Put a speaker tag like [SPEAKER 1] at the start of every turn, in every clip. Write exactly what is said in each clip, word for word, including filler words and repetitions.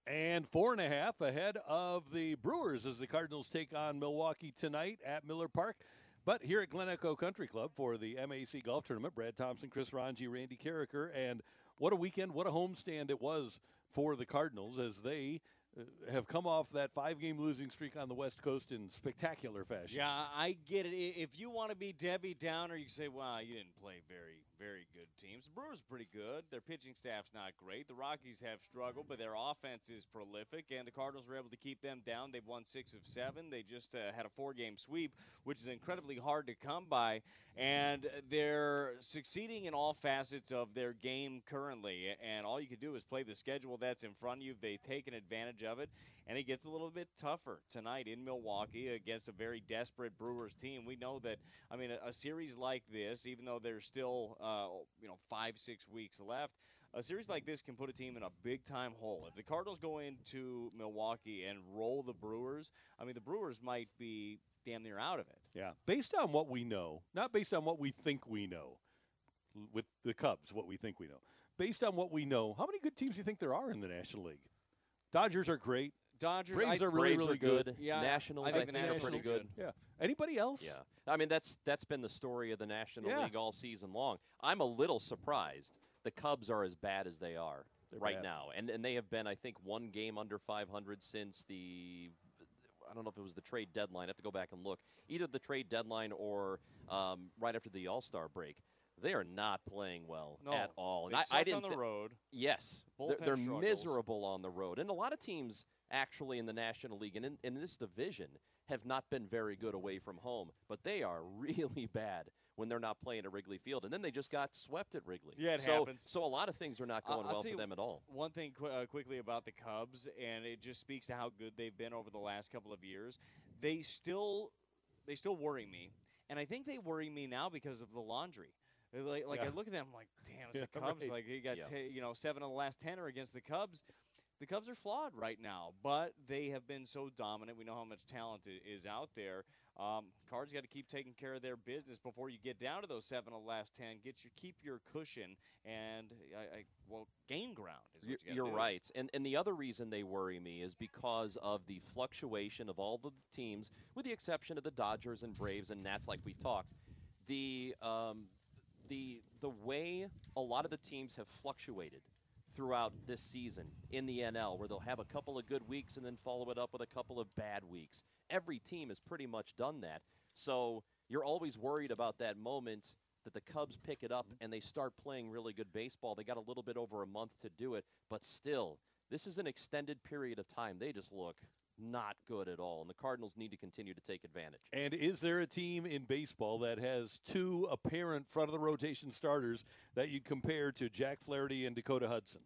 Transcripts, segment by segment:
[SPEAKER 1] And four and a half ahead of the Brewers as the Cardinals take on Milwaukee tonight at Miller Park. But here at Glen Echo Country Club for the M A C Golf Tournament, Brad Thompson, Chris Ranji, Randy Carricker, and what a weekend, what a homestand it was for the Cardinals as they uh, have come off that five-game losing streak on the West Coast in spectacular fashion.
[SPEAKER 2] Yeah, I get it. If you want to be Debbie Downer, you can say, well, you didn't play very, very good teams. The Brewers are pretty good. Their pitching staff's not great. The Rockies have struggled, but their offense is prolific, and the Cardinals were able to keep them down. They've won six of seven. They just uh, had a four-game sweep, which is incredibly hard to come by, and they're succeeding in all facets of their game currently, and all you can do is play the schedule that's in front of you. They've taken advantage of it, and it gets a little bit tougher tonight in Milwaukee against a very desperate Brewers team. We know that, I mean, a, a series like this, even though there's still, uh, you know, five, six weeks left, a series like this can put a team in a big-time hole. If the Cardinals go into Milwaukee and roll the Brewers, I mean, the Brewers might be damn near out of it.
[SPEAKER 1] Yeah, based on what we know, not based on what we think we know, with the Cubs, what we think we know. Based on what we know, how many good teams do you think there are in the National League? Dodgers are great.
[SPEAKER 2] Dodgers,
[SPEAKER 1] Braves
[SPEAKER 2] I,
[SPEAKER 1] are really,
[SPEAKER 3] Braves
[SPEAKER 1] really
[SPEAKER 3] are good.
[SPEAKER 1] good.
[SPEAKER 2] Yeah,
[SPEAKER 3] Nationals,
[SPEAKER 2] I
[SPEAKER 3] I
[SPEAKER 2] think
[SPEAKER 3] think,
[SPEAKER 2] the
[SPEAKER 3] are
[SPEAKER 2] Nationals
[SPEAKER 3] pretty good.
[SPEAKER 1] Yeah. Anybody else?
[SPEAKER 3] Yeah. I mean, that's that's been the story of the National
[SPEAKER 1] Yeah.
[SPEAKER 3] League all season long. I'm a little surprised the Cubs are as bad as they are
[SPEAKER 1] They're
[SPEAKER 3] right
[SPEAKER 1] bad.
[SPEAKER 3] now. And and they have been, I think, one game under five hundred since the, I don't know if it was the trade deadline. I have to go back and look. Either the trade deadline or um, right after the All-Star break. They are not playing well
[SPEAKER 2] No,
[SPEAKER 3] at all.
[SPEAKER 2] they
[SPEAKER 3] And I,
[SPEAKER 2] suck
[SPEAKER 3] I didn't
[SPEAKER 2] on the
[SPEAKER 3] thi-
[SPEAKER 2] road.
[SPEAKER 3] Yes, they're,
[SPEAKER 2] Bullpen
[SPEAKER 3] they're
[SPEAKER 2] struggles.
[SPEAKER 3] miserable on the road. And a lot of teams actually in the National League and in, in this division have not been very good away from home, but they are really bad when they're not playing at Wrigley Field. And then they just got swept at Wrigley.
[SPEAKER 2] Yeah, it
[SPEAKER 3] so,
[SPEAKER 2] happens.
[SPEAKER 3] So a lot of things are not
[SPEAKER 2] I'll-
[SPEAKER 3] going
[SPEAKER 2] I'll
[SPEAKER 3] well
[SPEAKER 2] tell
[SPEAKER 3] for
[SPEAKER 2] you
[SPEAKER 3] them at all.
[SPEAKER 2] One thing qu- uh, quickly about the Cubs, and it just speaks to how good they've been over the last couple of years. They still, they still worry me, and I think they worry me now because of the laundry. They're Like, like
[SPEAKER 1] Yeah.
[SPEAKER 2] I look at them, I'm like, damn, it's
[SPEAKER 1] Yeah,
[SPEAKER 2] the Cubs.
[SPEAKER 1] right.
[SPEAKER 2] Like you got,
[SPEAKER 3] Yeah.
[SPEAKER 2] ta- you know, seven of the last ten are against the Cubs. The Cubs are flawed right now, but they have been so dominant. We know how much talent i- is out there. Um, Cards got to keep taking care of their business before you get down to those seven of the last ten. Get your keep your cushion and I, I well gain ground. Is what
[SPEAKER 3] You're,
[SPEAKER 2] you gotta
[SPEAKER 3] you're
[SPEAKER 2] do.
[SPEAKER 3] right. And and the other reason they worry me is because of the fluctuation of all the teams, with the exception of the Dodgers and Braves and Nats, like we talked. The um, the the way a lot of the teams have fluctuated throughout this season in the N L, where they'll have a couple of good weeks and then follow it up with a couple of bad weeks. Every team has pretty much done that. So you're always worried about that moment that the Cubs pick it up and they start playing really good baseball. They got a little bit over a month to do it, but still, this is an extended period of time. They just look not good at all, and the Cardinals need to continue to take advantage.
[SPEAKER 1] And is there a team in baseball that has two apparent front of the rotation starters that you compare to Jack Flaherty and Dakota Hudson?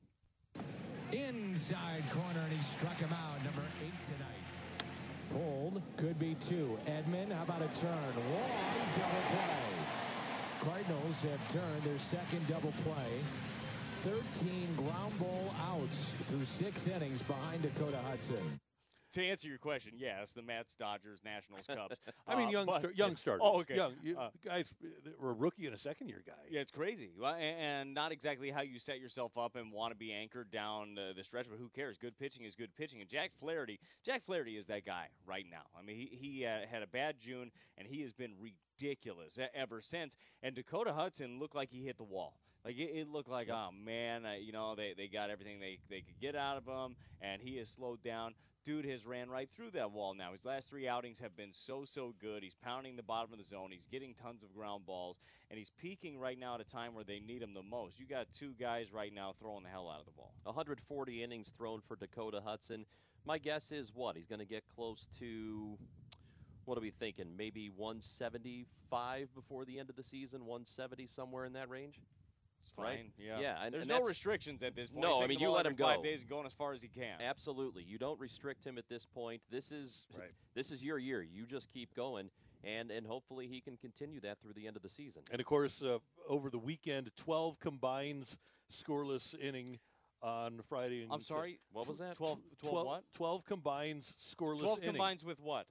[SPEAKER 4] Inside corner, and he struck him out. Number eight tonight. Pulled, could be two. Edman, how about a turn? One, double play. Cardinals have turned their second double play. thirteen ground ball outs through six innings behind Dakota Hudson.
[SPEAKER 2] To answer your question, yes, the Mets, Dodgers, Nationals, Cubs.
[SPEAKER 1] I mean,
[SPEAKER 2] Uh,
[SPEAKER 1] young,
[SPEAKER 2] but-
[SPEAKER 1] star, young starters.
[SPEAKER 2] Oh, okay.
[SPEAKER 1] Young you,
[SPEAKER 2] Uh,
[SPEAKER 1] guys were a rookie and a second-year guy.
[SPEAKER 2] Yeah, it's crazy. Well, a- and not exactly how you set yourself up and want to be anchored down uh, the stretch, but who cares? Good pitching is good pitching. And Jack Flaherty, Jack Flaherty is that guy right now. I mean, he, he uh, had a bad June, and he has been ridiculous e- ever since. And Dakota Hudson looked like he hit the wall. Like, it, it looked like, oh, man, uh, you know, they, they got everything they, they could get out of him, and he has slowed down. Dude has ran right through that wall now. His last three outings have been so, so good. He's pounding the bottom of the zone. He's getting tons of ground balls, and he's peaking right now at a time where they need him the most. You got two guys right now throwing the hell out of the ball.
[SPEAKER 3] one hundred forty innings thrown for Dakota Hudson. My guess is what? He's going to get close to, what are we thinking, maybe one seventy-five before the end of the season, one seventy, somewhere in that range?
[SPEAKER 2] It's fine.
[SPEAKER 3] Right?
[SPEAKER 2] Yeah.
[SPEAKER 3] Yeah, and-
[SPEAKER 2] There's
[SPEAKER 3] and
[SPEAKER 2] no
[SPEAKER 3] that's-
[SPEAKER 2] restrictions at this point.
[SPEAKER 3] No,
[SPEAKER 2] He's
[SPEAKER 3] I
[SPEAKER 2] taking
[SPEAKER 3] mean,
[SPEAKER 2] the
[SPEAKER 3] you
[SPEAKER 2] ball
[SPEAKER 3] let
[SPEAKER 2] every
[SPEAKER 3] him go.
[SPEAKER 2] Five days and going as far as he can.
[SPEAKER 3] Absolutely. You don't restrict him at this point. This is
[SPEAKER 1] Right.
[SPEAKER 3] this is your year. You just keep going, and, and hopefully he can continue that through the end of the season.
[SPEAKER 1] And, of course, uh, over the weekend, twelve combines scoreless inning on Friday. And
[SPEAKER 2] I'm sorry.
[SPEAKER 3] What was that?
[SPEAKER 2] twelve, twelve,
[SPEAKER 1] twelve,
[SPEAKER 2] what?
[SPEAKER 1] twelve combines scoreless
[SPEAKER 2] twelve
[SPEAKER 1] inning.
[SPEAKER 2] combines with what?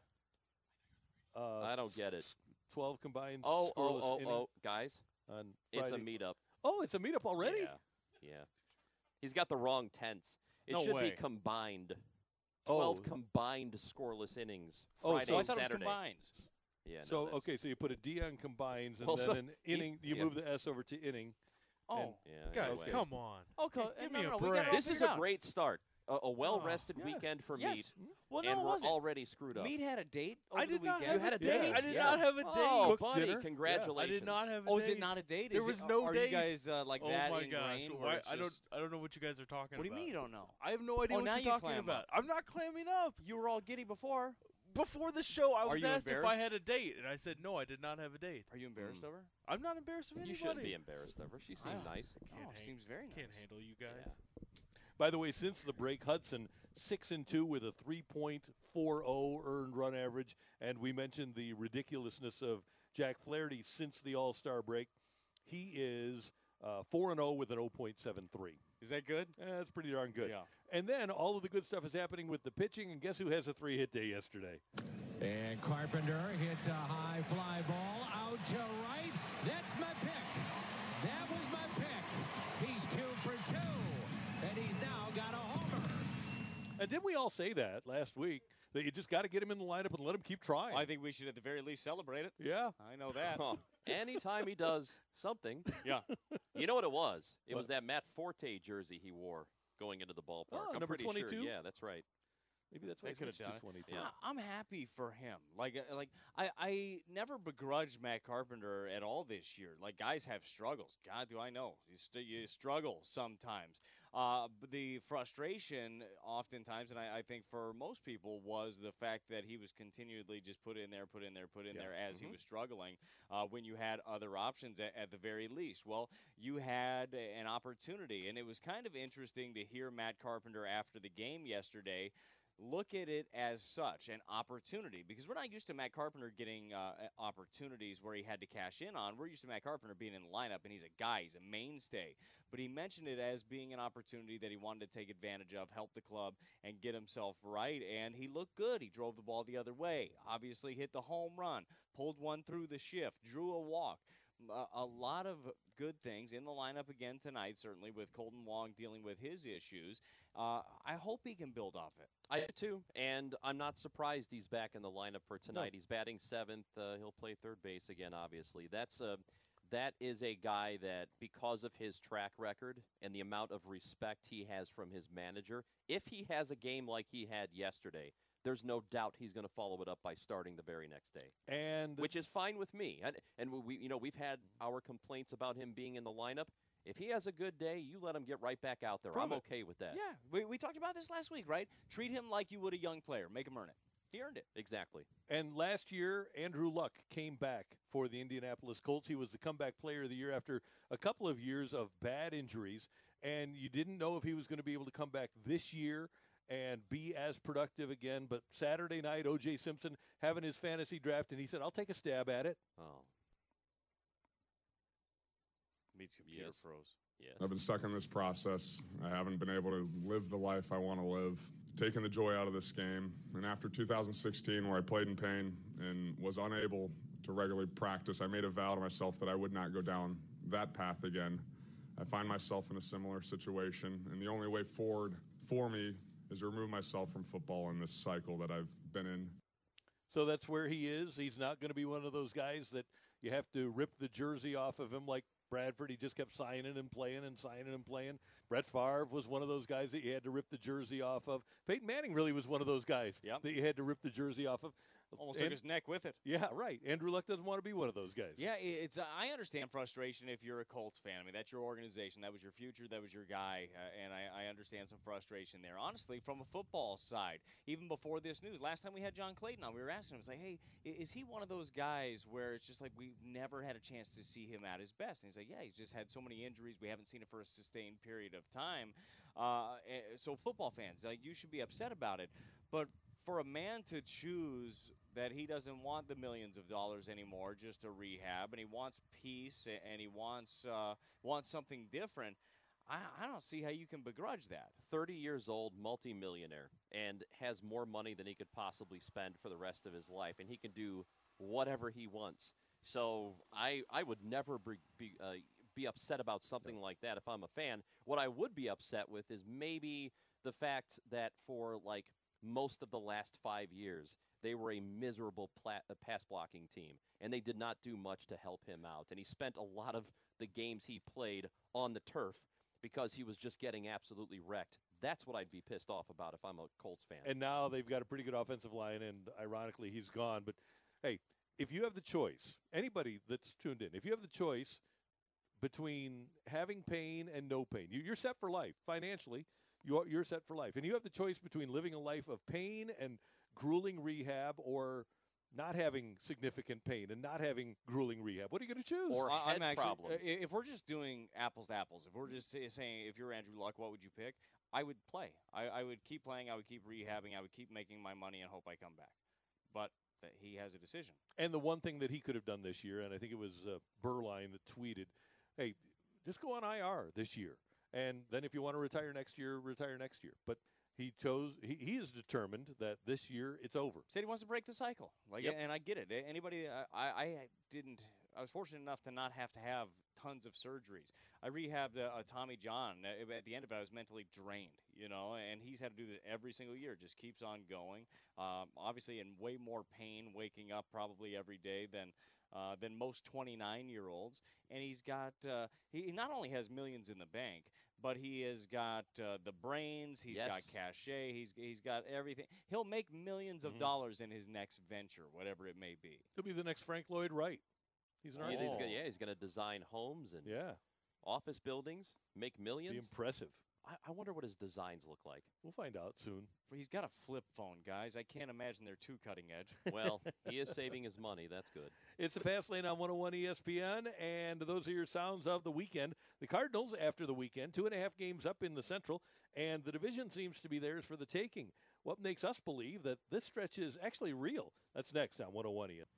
[SPEAKER 1] Uh,
[SPEAKER 3] I don't get it.
[SPEAKER 1] twelve combines
[SPEAKER 3] Oh, oh,
[SPEAKER 1] scoreless
[SPEAKER 3] oh,
[SPEAKER 1] inning
[SPEAKER 3] oh, guys,
[SPEAKER 1] on
[SPEAKER 3] it's a
[SPEAKER 1] Friday.
[SPEAKER 3] meetup.
[SPEAKER 1] Oh, it's a meetup already?
[SPEAKER 3] Yeah, yeah. He's got the wrong tense. It
[SPEAKER 2] No
[SPEAKER 3] should
[SPEAKER 2] way.
[SPEAKER 3] be combined. twelve
[SPEAKER 1] Oh.
[SPEAKER 3] combined scoreless innings.
[SPEAKER 1] Oh,
[SPEAKER 3] Friday
[SPEAKER 1] so
[SPEAKER 2] Oh, I
[SPEAKER 3] and
[SPEAKER 2] thought
[SPEAKER 3] Saturday.
[SPEAKER 2] it was combined.
[SPEAKER 3] Yeah, no,
[SPEAKER 1] So
[SPEAKER 3] that's-
[SPEAKER 1] okay, so you put a D on combines, and
[SPEAKER 3] Well,
[SPEAKER 1] then
[SPEAKER 3] so
[SPEAKER 1] an inning. You
[SPEAKER 3] yeah.
[SPEAKER 1] move the S over to inning.
[SPEAKER 2] Oh,
[SPEAKER 3] Yeah,
[SPEAKER 5] Guys,
[SPEAKER 3] anyway.
[SPEAKER 5] come on.
[SPEAKER 2] okay.
[SPEAKER 5] Give- give
[SPEAKER 2] no,
[SPEAKER 5] me
[SPEAKER 2] no,
[SPEAKER 5] a
[SPEAKER 2] no, we got it
[SPEAKER 5] break.
[SPEAKER 2] all
[SPEAKER 3] This is
[SPEAKER 2] figured
[SPEAKER 3] a
[SPEAKER 2] out.
[SPEAKER 3] great start. A, a well-rested
[SPEAKER 1] yeah.
[SPEAKER 3] weekend for
[SPEAKER 2] Yes.
[SPEAKER 3] Mead,
[SPEAKER 2] Well, no,
[SPEAKER 3] and
[SPEAKER 2] it
[SPEAKER 3] we're
[SPEAKER 2] wasn't.
[SPEAKER 3] already screwed up.
[SPEAKER 2] Mead had a date over
[SPEAKER 5] I did
[SPEAKER 2] the
[SPEAKER 5] not
[SPEAKER 2] weekend.
[SPEAKER 5] have
[SPEAKER 3] You had a
[SPEAKER 5] date.
[SPEAKER 3] date?
[SPEAKER 5] I did
[SPEAKER 3] Yeah.
[SPEAKER 5] not have a date.
[SPEAKER 3] Oh,
[SPEAKER 1] Cooked
[SPEAKER 3] buddy,
[SPEAKER 1] dinner.
[SPEAKER 3] congratulations.
[SPEAKER 5] I did not have a
[SPEAKER 2] Oh,
[SPEAKER 5] date.
[SPEAKER 2] is it not a date?
[SPEAKER 5] There
[SPEAKER 2] Is
[SPEAKER 5] was
[SPEAKER 2] it,
[SPEAKER 5] no
[SPEAKER 2] are
[SPEAKER 5] date.
[SPEAKER 2] you guys uh, like
[SPEAKER 5] oh
[SPEAKER 2] that
[SPEAKER 5] my
[SPEAKER 2] ingrained?
[SPEAKER 5] gosh!
[SPEAKER 2] where
[SPEAKER 5] Why,
[SPEAKER 2] it's
[SPEAKER 5] I don't.
[SPEAKER 2] just-
[SPEAKER 5] I don't know what you guys are talking
[SPEAKER 2] What do
[SPEAKER 5] about.
[SPEAKER 2] you mean you don't know?
[SPEAKER 5] I have no idea
[SPEAKER 2] Oh,
[SPEAKER 5] what
[SPEAKER 2] now
[SPEAKER 5] you're
[SPEAKER 2] you
[SPEAKER 5] talking
[SPEAKER 2] clam
[SPEAKER 5] about.
[SPEAKER 2] up.
[SPEAKER 5] I'm not clamming up.
[SPEAKER 2] You were all giddy before.
[SPEAKER 5] Before the show, I
[SPEAKER 2] Are
[SPEAKER 5] was
[SPEAKER 2] you
[SPEAKER 5] asked if I
[SPEAKER 2] embarrassed?
[SPEAKER 5] had a date, and I said no, I did not have a date.
[SPEAKER 2] Are you embarrassed
[SPEAKER 3] Mm.
[SPEAKER 2] over? her?
[SPEAKER 5] I'm not embarrassed of
[SPEAKER 3] You
[SPEAKER 5] anybody.
[SPEAKER 3] shouldn't be embarrassed of her. She seemed
[SPEAKER 2] I-
[SPEAKER 3] nice.
[SPEAKER 5] Can't
[SPEAKER 2] Oh,
[SPEAKER 5] hang-
[SPEAKER 2] seems very nice.
[SPEAKER 5] Can't handle you guys.
[SPEAKER 3] Yeah.
[SPEAKER 1] By the way, since the break, Hudson six and two with a three point four oh earned run average, and we mentioned the ridiculousness of Jack Flaherty since the All Star break. He is uh, four and zero with an oh point seven three.
[SPEAKER 2] Is that good?
[SPEAKER 1] Eh, that's pretty darn good.
[SPEAKER 2] Yeah.
[SPEAKER 1] And then all of the good stuff is happening with the pitching, and guess who has a three hit day yesterday?
[SPEAKER 4] And Carpenter hits a high fly ball out to right. That's my pick. That was my pick. He's two for two, and he's now got a homer.
[SPEAKER 1] And didn't we all say that last week that you just got to get him in the lineup and let him keep trying?
[SPEAKER 2] I think we should at the very least celebrate it.
[SPEAKER 1] yeah.
[SPEAKER 2] I know that.
[SPEAKER 3] Oh, anytime he does something.
[SPEAKER 2] Yeah.
[SPEAKER 3] You know what it was? It
[SPEAKER 1] What?
[SPEAKER 3] was that Matt Forte jersey he wore going into the ballpark.
[SPEAKER 1] Oh,
[SPEAKER 3] I'm
[SPEAKER 1] number
[SPEAKER 3] pretty sure.
[SPEAKER 1] twenty-two?
[SPEAKER 3] Yeah, that's right.
[SPEAKER 1] Maybe that's
[SPEAKER 2] They
[SPEAKER 1] why I
[SPEAKER 2] could've
[SPEAKER 1] switched
[SPEAKER 2] done
[SPEAKER 1] to
[SPEAKER 2] it.
[SPEAKER 1] twenty-two.
[SPEAKER 3] Yeah.
[SPEAKER 2] I- I'm happy for him. Like, uh, like I, I never begrudged Matt Carpenter at all this year. Like, guys have struggles. God, do I know? You, st- you struggle sometimes. Uh, but the frustration, oftentimes, and I, I think for most people, was the fact that he was continually just put in there, put in there, put in
[SPEAKER 1] Yeah.
[SPEAKER 2] there as he
[SPEAKER 1] Mhm.
[SPEAKER 2] was struggling. Uh, when you had other options at, at the very least, well, you had a- an opportunity, and it was kind of interesting to hear Matt Carpenter after the game yesterday look at it as such, an opportunity, because we're not used to Matt Carpenter getting uh, opportunities where he had to cash in on. We're used to Matt Carpenter being in the lineup, and he's a guy, he's a mainstay. But he mentioned it as being an opportunity that he wanted to take advantage of, help the club, and get himself right, and he looked good. He drove the ball the other way, obviously hit the home run, pulled one through the shift, drew a walk. A, a lot of good things in the lineup again tonight, certainly with Colton Wong dealing with his issues. Uh, I hope he can build off it.
[SPEAKER 3] I do too, and I'm not surprised he's back in the lineup for tonight. He's batting seventh. Uh, he'll play third base again, obviously. That's a that is a guy that, because of his track record and the amount of respect he has from his manager, if he has a game like he had yesterday, there's no doubt he's going to follow it up by starting the very next day,
[SPEAKER 1] And
[SPEAKER 3] which is fine with me. And, and we, you know, we've had our complaints about him being in the lineup. If he has a good day, you let him get right back out there.
[SPEAKER 2] Prove
[SPEAKER 3] I'm
[SPEAKER 2] it.
[SPEAKER 3] okay with that.
[SPEAKER 2] Yeah, we, we talked about this last week, right? Treat him like you would a young player. Make him earn it. He earned it.
[SPEAKER 3] Exactly.
[SPEAKER 1] And last year, Andrew Luck came back for the Indianapolis Colts. He was the comeback player of the year after a couple of years of bad injuries. And you didn't know if he was going to be able to come back this year and be as productive again. But Saturday night, O J Simpson having his fantasy draft, and he said, I'll take a stab at it.
[SPEAKER 3] Oh,
[SPEAKER 2] Meets computer
[SPEAKER 3] Yes.
[SPEAKER 2] froze.
[SPEAKER 3] yes.
[SPEAKER 6] I've been stuck in this process. I haven't been able to live the life I want to live, taking the joy out of this game. And after two thousand sixteen, where I played in pain and was unable to regularly practice, I made a vow to myself that I would not go down that path again. I find myself in a similar situation, and the only way forward for me is to remove myself from football in this cycle that I've been in.
[SPEAKER 1] So that's where he is. He's not going to be one of those guys that you have to rip the jersey off of him like Bradford. He just kept signing and playing and signing and playing. Brett Favre was one of those guys that you had to rip the jersey off of. Peyton Manning really was one of those guys
[SPEAKER 2] Yep.
[SPEAKER 1] that you had to rip the jersey off of.
[SPEAKER 2] Almost
[SPEAKER 1] And-
[SPEAKER 2] took his neck with it.
[SPEAKER 1] Yeah, right. Andrew Luck doesn't want to be one of those guys.
[SPEAKER 2] Yeah, i- it's. Uh, I understand frustration if you're a Colts fan. I mean, that's your organization. That was your future. That was your guy. Uh, and I, I understand some frustration there. Honestly, from a football side, even before this news, last time we had John Clayton on, we were asking him, it's like, hey, i- is he one of those guys where it's just like we've never had a chance to see him at his best? And he's like, yeah, he's just had so many injuries. We haven't seen it for a sustained period of time. Uh, eh, so football fans, like, you should be upset about it. But for a man to choose that he doesn't want the millions of dollars anymore, just a rehab, and he wants peace a- and he wants uh, wants something different, I, I don't see how you can begrudge that.
[SPEAKER 3] thirty years old, multimillionaire, and has more money than he could possibly spend for the rest of his life, and he can do whatever he wants. So I I would never be, be, uh, be upset about something like that if I'm a fan. What I would be upset with is maybe the fact that for like most of the last five years, they were a miserable pla- uh, pass blocking team, and they did not do much to help him out. And he spent a lot of the games he played on the turf because he was just getting absolutely wrecked. That's what I'd be pissed off about if I'm a Colts fan.
[SPEAKER 1] And now they've got a pretty good offensive line, and ironically, he's gone. But, hey, if you have the choice, anybody that's tuned in, if you have the choice between having pain and no pain, you, you're set for life financially. You're, you're set for life. And you have the choice between living a life of pain and grueling rehab or not having significant pain and not having grueling rehab. What are you going to choose?
[SPEAKER 3] Or
[SPEAKER 2] I-
[SPEAKER 3] head
[SPEAKER 2] I'm actually,
[SPEAKER 3] problems.
[SPEAKER 2] uh, If we're just doing apples to apples, if we're just say- saying if you're Andrew Luck, what would you pick? I would play. I, I would keep playing. I would keep rehabbing. I would keep making my money and hope I come back. But th- he has a decision.
[SPEAKER 1] And the one thing that he could have done this year, and I think it was uh, Burline that tweeted, hey, just go on I R this year. And then if you want to retire next year, retire next year. But he chose, he, he is determined that this year it's over.
[SPEAKER 2] Said he wants to break the cycle. Like,
[SPEAKER 1] Yep.
[SPEAKER 2] and I get it. A- Anybody, I, I I didn't. I was fortunate enough to not have to have tons of surgeries. I rehabbed a, a Tommy John. Uh, At the end of it, I was mentally drained. You know, and he's had to do this every single year. Just keeps on going. Um, obviously, in way more pain, waking up probably every day than. Uh, than most twenty-nine-year-olds, and he's got. Uh, he not only has millions in the bank, but he has got uh, the brains. He's
[SPEAKER 3] Yes.
[SPEAKER 2] got cachet. He's he's got everything. He'll make 1000000s of
[SPEAKER 1] Mhm.
[SPEAKER 2] dollars in his next venture, whatever it may be.
[SPEAKER 1] He'll be the next Frank Lloyd Wright. He's an
[SPEAKER 3] Yeah,
[SPEAKER 1] artist.
[SPEAKER 3] he's gonna, yeah, he's going to design homes and
[SPEAKER 1] Yeah,
[SPEAKER 3] office buildings, make
[SPEAKER 1] be
[SPEAKER 3] millions.
[SPEAKER 1] impressive.
[SPEAKER 3] I, I wonder what his designs look like.
[SPEAKER 1] We'll find out soon.
[SPEAKER 2] He's got a flip phone, guys. I can't imagine they're too cutting edge.
[SPEAKER 3] Well, he is saving his money. That's good.
[SPEAKER 1] It's the Fast Lane on one oh one E S P N, and those are your sounds of the weekend. The Cardinals, after the weekend, two and a half games up in the Central, and the division seems to be theirs for the taking. What makes us believe that this stretch is actually real? That's next on one oh one E S P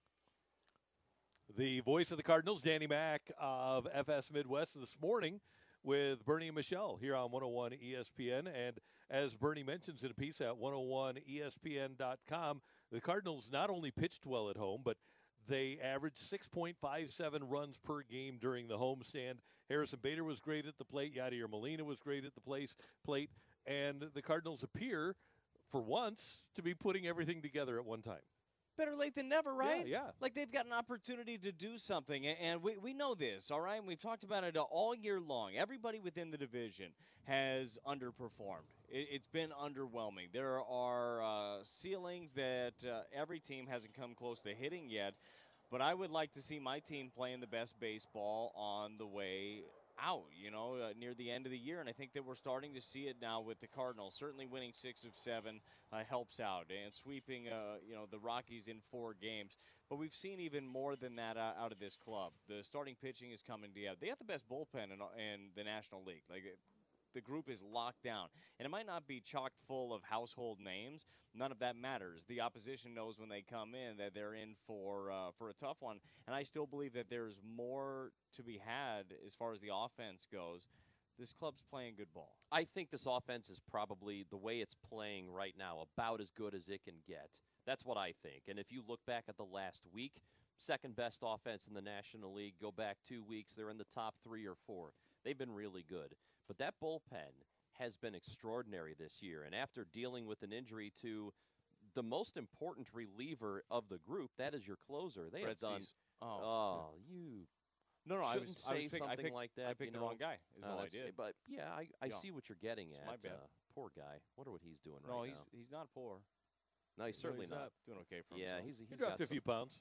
[SPEAKER 1] N. The voice of the Cardinals, Danny Mack of F S Midwest this morning with Bernie and Michelle here on one oh one E S P N. And as Bernie mentions in a piece at one oh one E S P N dot com, the Cardinals not only pitched well at home, but they averaged six point five seven runs per game during the homestand. Harrison Bader was great at the plate. Yadier Molina was great at the place, plate. And the Cardinals appear, for once, to be putting everything together at one time.
[SPEAKER 2] Better late than never, right?
[SPEAKER 1] Yeah, yeah.
[SPEAKER 2] Like they've got an opportunity to do something, a- and we, we know this, all right? And we've talked about it all year long. Everybody within the division has underperformed. It, it's been underwhelming. There are uh, ceilings that uh, every team hasn't come close to hitting yet, but I would like to see my team playing the best baseball on the way out, you know, uh, near the end of the year. And I think that we're starting to see it now with the Cardinals. Certainly winning six of seven uh, helps out, and sweeping, uh, you know, the Rockies in four games. But we've seen even more than that uh, out of this club. The starting pitching is coming together. They have the best bullpen in, in the National League. Like, uh, the group is locked down. And it might not be chock full of household names. None of that matters. The opposition knows when they come in that they're in for uh, for a tough one. And I still believe that there's more to be had as far as the offense goes. This club's playing good ball.
[SPEAKER 3] I think this offense is probably, the way it's playing right now, about as good as it can get. That's what I think. And if you look back at the last week, second best offense in the National League, go back two weeks, they're in the top three or four. They've been really good. But that bullpen has been extraordinary this year. And after dealing with an injury to the most important reliever of the group, that is your closer. They
[SPEAKER 2] Brett
[SPEAKER 3] have done.
[SPEAKER 2] Cease.
[SPEAKER 3] Oh,
[SPEAKER 2] Oh.
[SPEAKER 3] you
[SPEAKER 2] No, no, I was,
[SPEAKER 3] shouldn't
[SPEAKER 2] I was
[SPEAKER 3] say
[SPEAKER 2] pick, I
[SPEAKER 3] something
[SPEAKER 2] picked,
[SPEAKER 3] like that.
[SPEAKER 2] I picked
[SPEAKER 3] you
[SPEAKER 2] the
[SPEAKER 3] know?
[SPEAKER 2] wrong guy, is
[SPEAKER 3] Uh,
[SPEAKER 2] all I
[SPEAKER 3] that's-
[SPEAKER 2] did.
[SPEAKER 3] But yeah, I, I
[SPEAKER 2] Yeah.
[SPEAKER 3] see what you're getting
[SPEAKER 2] It's
[SPEAKER 3] at.
[SPEAKER 2] my bad.
[SPEAKER 3] Uh, poor guy. Wonder what he's doing
[SPEAKER 2] No,
[SPEAKER 3] right
[SPEAKER 2] he's
[SPEAKER 3] now.
[SPEAKER 2] he's not poor.
[SPEAKER 3] No, he's certainly
[SPEAKER 1] he's
[SPEAKER 3] not.
[SPEAKER 1] not.
[SPEAKER 2] Doing okay for
[SPEAKER 3] Yeah,
[SPEAKER 2] himself.
[SPEAKER 3] he's
[SPEAKER 1] He
[SPEAKER 3] he's
[SPEAKER 1] dropped
[SPEAKER 3] got
[SPEAKER 1] a few
[SPEAKER 3] some-
[SPEAKER 1] pounds.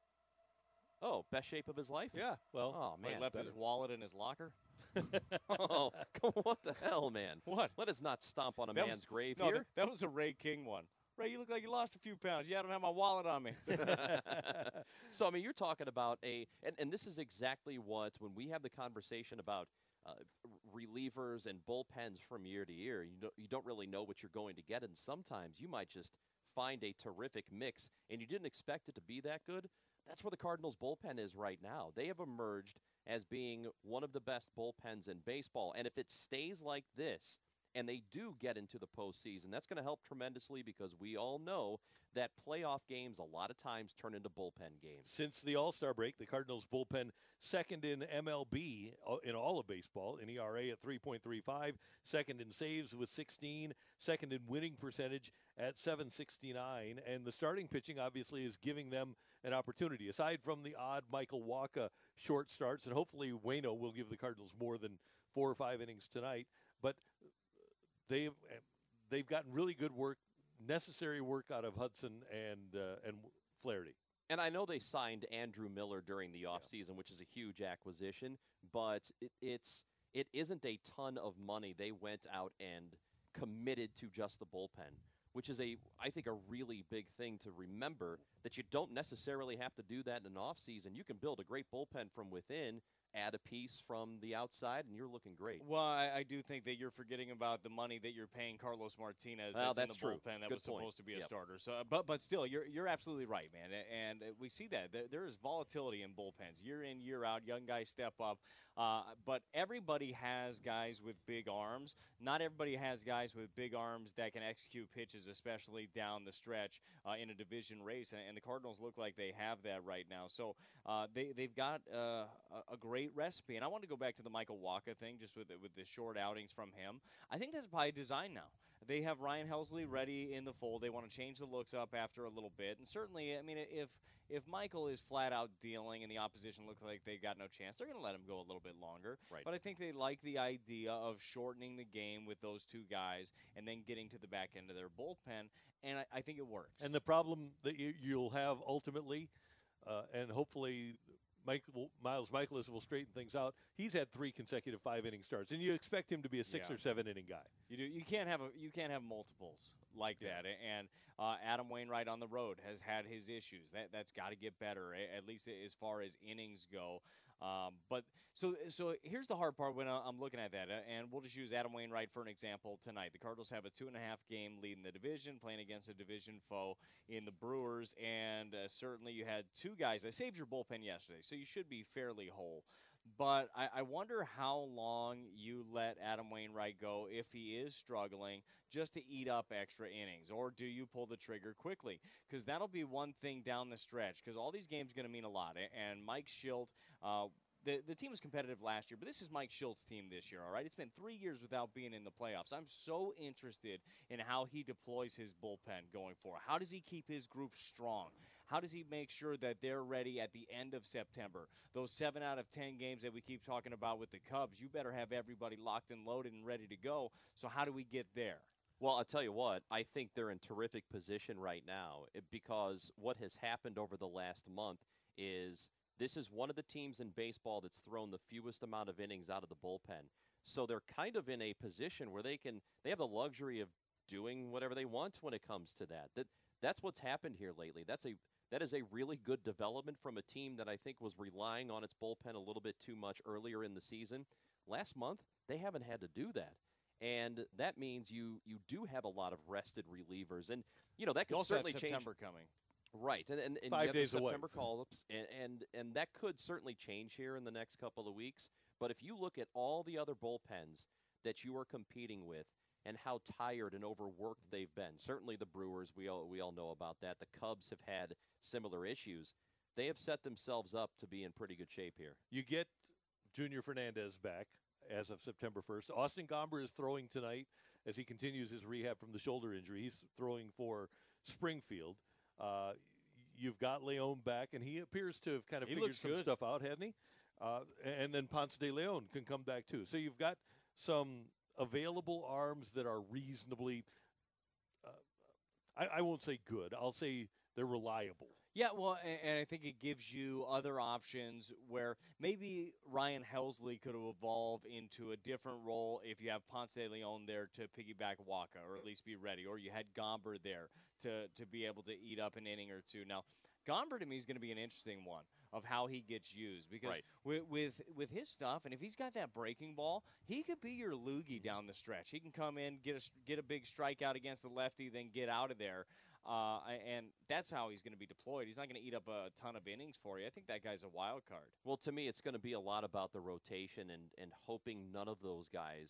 [SPEAKER 3] Oh, best shape of his life.
[SPEAKER 1] Yeah, well,
[SPEAKER 3] Oh
[SPEAKER 2] Like,
[SPEAKER 3] man.
[SPEAKER 2] left
[SPEAKER 1] better.
[SPEAKER 2] his wallet in his locker.
[SPEAKER 3] oh, what the hell, man?
[SPEAKER 2] What?
[SPEAKER 3] Let us not stomp on a
[SPEAKER 2] That was-
[SPEAKER 3] man's grave
[SPEAKER 2] No,
[SPEAKER 3] here.
[SPEAKER 2] that, that was a Ray King one. Ray, you look like you lost a few pounds. Yeah, I don't have my wallet on me.
[SPEAKER 3] So, I mean, you're talking about a, and, and this is exactly what, when we have the conversation about uh, relievers and bullpens from year to year, you, don't you don't really know what you're going to get, and sometimes you might just find a terrific mix, and you didn't expect it to be that good. That's where the Cardinals' bullpen is right now. They have emerged as being one of the best bullpens in baseball, and if it stays like this, and they do get into the postseason, that's going to help tremendously because we all know that playoff games a lot of times turn into bullpen games.
[SPEAKER 1] Since the All-Star break, the Cardinals bullpen second in M L B uh, in all of baseball, in E R A at three point three five, second in saves with sixteen, second in winning percentage at seven sixty-nine, and the starting pitching obviously is giving them an opportunity. Aside from the odd Michael Wacha short starts, and hopefully Waino will give the Cardinals more than four or five innings tonight, but they've they've gotten really good work, necessary work out of Hudson and uh, and Flaherty.
[SPEAKER 3] And I know they signed Andrew Miller during the offseason, yeah. which is a huge acquisition, but it, it's it isn't a ton of money they went out and committed to just the bullpen, which is, a I think, a really big thing to remember, that you don't necessarily have to do that in an offseason. You can build a great bullpen from within, add a piece from the outside, and you're looking great.
[SPEAKER 2] Well, I, I do think that you're forgetting about the money that you're paying Carlos Martinez.
[SPEAKER 3] Well,
[SPEAKER 2] that's,
[SPEAKER 3] that's
[SPEAKER 2] in the
[SPEAKER 3] true.
[SPEAKER 2] bullpen that
[SPEAKER 3] Good
[SPEAKER 2] was
[SPEAKER 3] point.
[SPEAKER 2] supposed to be a
[SPEAKER 3] Yep.
[SPEAKER 2] starter. So, but but still, you're you're absolutely right, man. And we see that there, there is volatility in bullpens, year in, year out. Young guys step up, uh, but everybody has guys with big arms. Not everybody has guys with big arms that can execute pitches, especially down the stretch uh, in a division race. And, and the Cardinals look like they have that right now. So uh, they they've got uh, a, a great recipe. And I want to go back to the Michael Wacha thing, just with the, with the short outings from him. I think that's by design now. They have Ryan Helsley ready in the fold. They want to change the looks up after a little bit. And certainly, I mean, if if Michael is flat out dealing and the opposition looks like they got no chance, they're going to let him go a little bit longer.
[SPEAKER 3] Right.
[SPEAKER 2] But I think they like the idea of shortening the game with those two guys and then getting to the back end of their bullpen. And I, I think it works.
[SPEAKER 1] And the problem that you, you'll have ultimately, uh, and hopefully Michael, Miles Michaelis will straighten things out. He's had three consecutive five-inning starts, and you expect him to be a six
[SPEAKER 2] Yeah.
[SPEAKER 1] or seven-inning guy.
[SPEAKER 2] You do. You can't have a. You can't have multiples like
[SPEAKER 1] Yeah.
[SPEAKER 2] that. And uh, Adam Wainwright on the road has had his issues. That that's got to get better, at least as far as innings go. Um, but so so here's the hard part when I'm looking at that, and we'll just use Adam Wainwright for an example tonight. The Cardinals have a two and a half game lead in the division, playing against a division foe in the Brewers, and uh, certainly you had two guys. I saved your bullpen yesterday, so you should be fairly whole. But I, I wonder how long you let Adam Wainwright go if he is struggling just to eat up extra innings, or do you pull the trigger quickly? Because that'll be one thing down the stretch, because all these games are going to mean a lot. And Mike Schilt, uh, the, the team was competitive last year, but this is Mike Schilt's team this year, all right? It's been three years without being in the playoffs. I'm so interested in how he deploys his bullpen going forward. How does he keep his group strong? How does he make sure that they're ready at the end of September? Those seven out of ten games that we keep talking about with the Cubs, you better have everybody locked and loaded and ready to go. So how do we get there?
[SPEAKER 3] Well, I'll tell you what, I think they're in terrific position right now it, because what has happened over the last month is this is one of the teams in baseball that's thrown the fewest amount of innings out of the bullpen. So they're kind of in a position where they can they have the luxury of doing whatever they want when it comes to that. That that's what's happened here lately. That's a That is a really good development from a team that I think was relying on its bullpen a little bit too much earlier in the season. Last month, they haven't had to do that. And that means you you do have a lot of rested relievers. And, you know, that could
[SPEAKER 2] You also
[SPEAKER 3] certainly
[SPEAKER 2] have
[SPEAKER 3] change.
[SPEAKER 2] September coming.
[SPEAKER 3] Right. And, and, and
[SPEAKER 1] Five
[SPEAKER 3] you have the
[SPEAKER 1] days away.
[SPEAKER 3] September call-ups, and, and, and that could certainly change here in the next couple of weeks. But if you look at all the other bullpens that you are competing with, and how tired and overworked they've been. Certainly the Brewers, we all, we all know about that. The Cubs have had similar issues. They have set themselves up to be in pretty good shape here.
[SPEAKER 1] You get Junior Fernandez back as of September first. Austin Gomber is throwing tonight as he continues his rehab from the shoulder injury. He's throwing for Springfield. Uh, you've got Leon back, and he appears to have kind of
[SPEAKER 2] He
[SPEAKER 1] figured
[SPEAKER 2] looks
[SPEAKER 1] some
[SPEAKER 2] good.
[SPEAKER 1] stuff out, hasn't he? Uh, and then Ponce de Leon can come back too. So you've got some available arms that are reasonably, uh, I, I won't say good. I'll say they're reliable.
[SPEAKER 2] Yeah, well, and, and I think it gives you other options where maybe Ryan Helsley could have evolved into a different role if you have Ponce de Leon there to piggyback Wacha, or at least be ready, or you had Gomber there to, to be able to eat up an inning or two. Now, Gomber to me is going to be an interesting one of how he gets used, because
[SPEAKER 3] Right.
[SPEAKER 2] with, with with his stuff, and if he's got that breaking ball, he could be your loogie down the stretch. He can come in, get a get a big strikeout against the lefty, then get out of there, uh, and that's how he's going to be deployed. He's not going to eat up a ton of innings for you. I think that guy's a wild card.
[SPEAKER 3] Well, to me, it's going to be a lot about the rotation and, and hoping none of those guys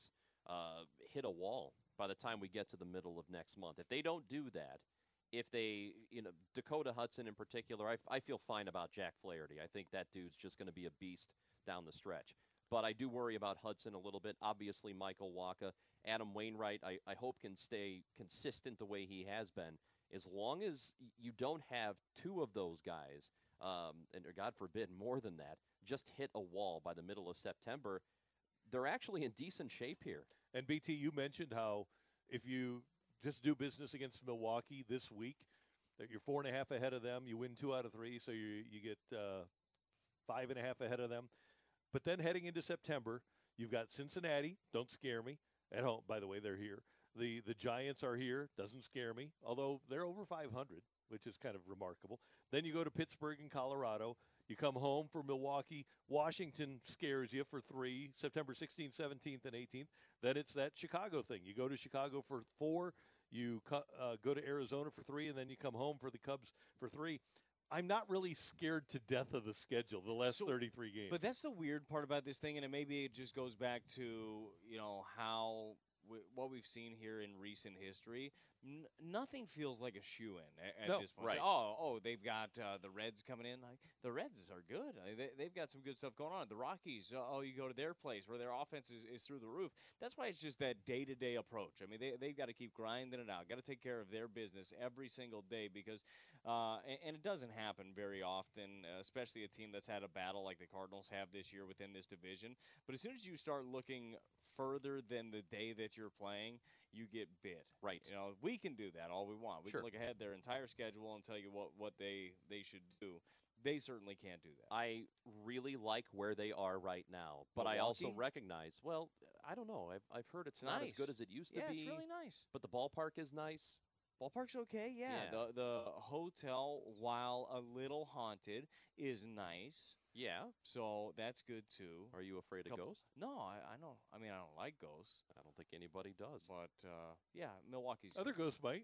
[SPEAKER 3] uh, hit a wall by the time we get to the middle of next month. If they don't do that, if they, you know, Dakota Hudson in particular, I, I feel fine about Jack Flaherty. I think that dude's just going to be a beast down the stretch. But I do worry about Hudson a little bit. Obviously, Michael Wacha, Adam Wainwright, I, I hope can stay consistent the way he has been. As long as you don't have two of those guys, um, and or God forbid more than that, just hit a wall by the middle of September, they're actually in decent shape here.
[SPEAKER 1] And B T, you mentioned how if you just do business against Milwaukee this week, that you're four and a half ahead of them. You win two out of three, so you you get uh, five and a half ahead of them. But then heading into September, you've got Cincinnati. Don't scare me. At home, by the way, they're here. The the Giants are here. Doesn't scare me, although they're over five hundred, which is kind of remarkable. Then you go to Pittsburgh and Colorado. You come home for Milwaukee. Washington scares you for three, September sixteenth, seventeenth, and eighteenth. Then it's that Chicago thing. You go to Chicago for four. You co- uh, go to Arizona for three, and then you come home for the Cubs for three. I'm not really scared to death of the schedule, the last
[SPEAKER 2] So-
[SPEAKER 1] thirty-three games.
[SPEAKER 2] But that's the weird part about this thing, and it maybe it just goes back to, you know, how w- what we've seen here in recent history. N- nothing feels like a shoe-in at, at
[SPEAKER 1] No,
[SPEAKER 2] this point.
[SPEAKER 3] right.
[SPEAKER 2] Say, oh, oh, they've got uh, the Reds coming in. Like, the Reds are good. I mean, they, they've got some good stuff going on. The Rockies, uh, oh, you go to their place where their offense is, is through the roof. That's why it's just that day-to-day approach. I mean, they, they've got to keep grinding it out. Got to take care of their business every single day because uh, – and, and it doesn't happen very often, uh, especially a team that's had a battle like the Cardinals have this year within this division. But as soon as you start looking further than the day that you're playing, you get bit.
[SPEAKER 3] Right.
[SPEAKER 2] You know, we can do that all we want. We
[SPEAKER 3] Sure.
[SPEAKER 2] can look ahead their entire schedule and tell you what, what they, they should do. They certainly can't do that.
[SPEAKER 3] I really like where they are right now, but I also
[SPEAKER 2] Milwaukee?
[SPEAKER 3] recognize, well, I don't know. I've, I've heard it's not as
[SPEAKER 2] Nice.
[SPEAKER 3] good as it used to
[SPEAKER 2] yeah,
[SPEAKER 3] be,
[SPEAKER 2] it's really nice.
[SPEAKER 3] but the ballpark is nice.
[SPEAKER 2] Ballpark's okay, yeah.
[SPEAKER 3] Yeah.
[SPEAKER 2] The the hotel, while a little haunted, is nice.
[SPEAKER 3] Yeah.
[SPEAKER 2] So that's good too.
[SPEAKER 3] Are you afraid of
[SPEAKER 2] Couple-
[SPEAKER 3] ghosts?
[SPEAKER 2] No, I, I don't. I mean, I don't like ghosts,
[SPEAKER 3] I don't think anybody does.
[SPEAKER 2] but uh, yeah, Milwaukee's.
[SPEAKER 1] Other ghosts might.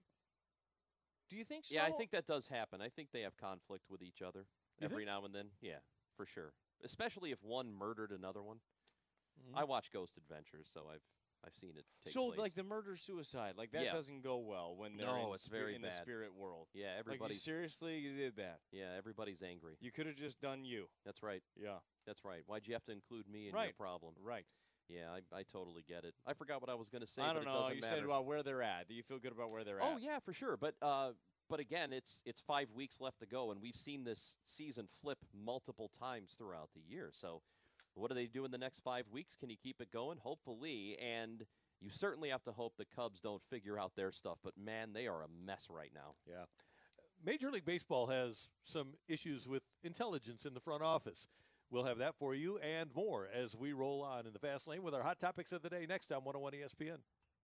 [SPEAKER 2] Do you think so?
[SPEAKER 3] Yeah, I think that does happen. I think they have conflict with each other
[SPEAKER 1] You
[SPEAKER 3] every now and then. Yeah, for sure. Especially if one murdered another one.
[SPEAKER 1] Mhm.
[SPEAKER 3] I watch Ghost Adventures, so I've I've seen it take
[SPEAKER 2] so.
[SPEAKER 3] place.
[SPEAKER 2] Like the murder suicide, like that
[SPEAKER 3] Yeah.
[SPEAKER 2] doesn't go well when they're
[SPEAKER 3] No,
[SPEAKER 2] in,
[SPEAKER 3] it's
[SPEAKER 2] spi-
[SPEAKER 3] very
[SPEAKER 2] in the
[SPEAKER 3] bad.
[SPEAKER 2] spirit world.
[SPEAKER 3] yeah,
[SPEAKER 2] Like, you
[SPEAKER 3] everybody's
[SPEAKER 2] seriously, you did that.
[SPEAKER 3] yeah, everybody's angry.
[SPEAKER 2] You could have just done you.
[SPEAKER 3] That's right.
[SPEAKER 2] Yeah.
[SPEAKER 3] That's right. Why'd you have to include me in your
[SPEAKER 2] Right.
[SPEAKER 3] problem?
[SPEAKER 2] Right.
[SPEAKER 3] Yeah, I, I totally get it. I forgot what I was going to say,
[SPEAKER 2] I
[SPEAKER 3] but
[SPEAKER 2] don't
[SPEAKER 3] it
[SPEAKER 2] know.
[SPEAKER 3] doesn't
[SPEAKER 2] You
[SPEAKER 3] matter.
[SPEAKER 2] said about where they're at. Do you feel good about where they're
[SPEAKER 3] Oh
[SPEAKER 2] at?
[SPEAKER 3] yeah, for sure. But uh, but again, it's it's five weeks left to go, and we've seen this season flip multiple times throughout the year. So, what do they do in the next five weeks? Can you keep it going? Hopefully, and you certainly have to hope the Cubs don't figure out their stuff. But man, they are a mess right now.
[SPEAKER 1] Yeah. Major League Baseball has some issues with intelligence in the front office. We'll have that for you and more as we roll on in the fast lane with our hot topics of the day next on one oh one E S P N.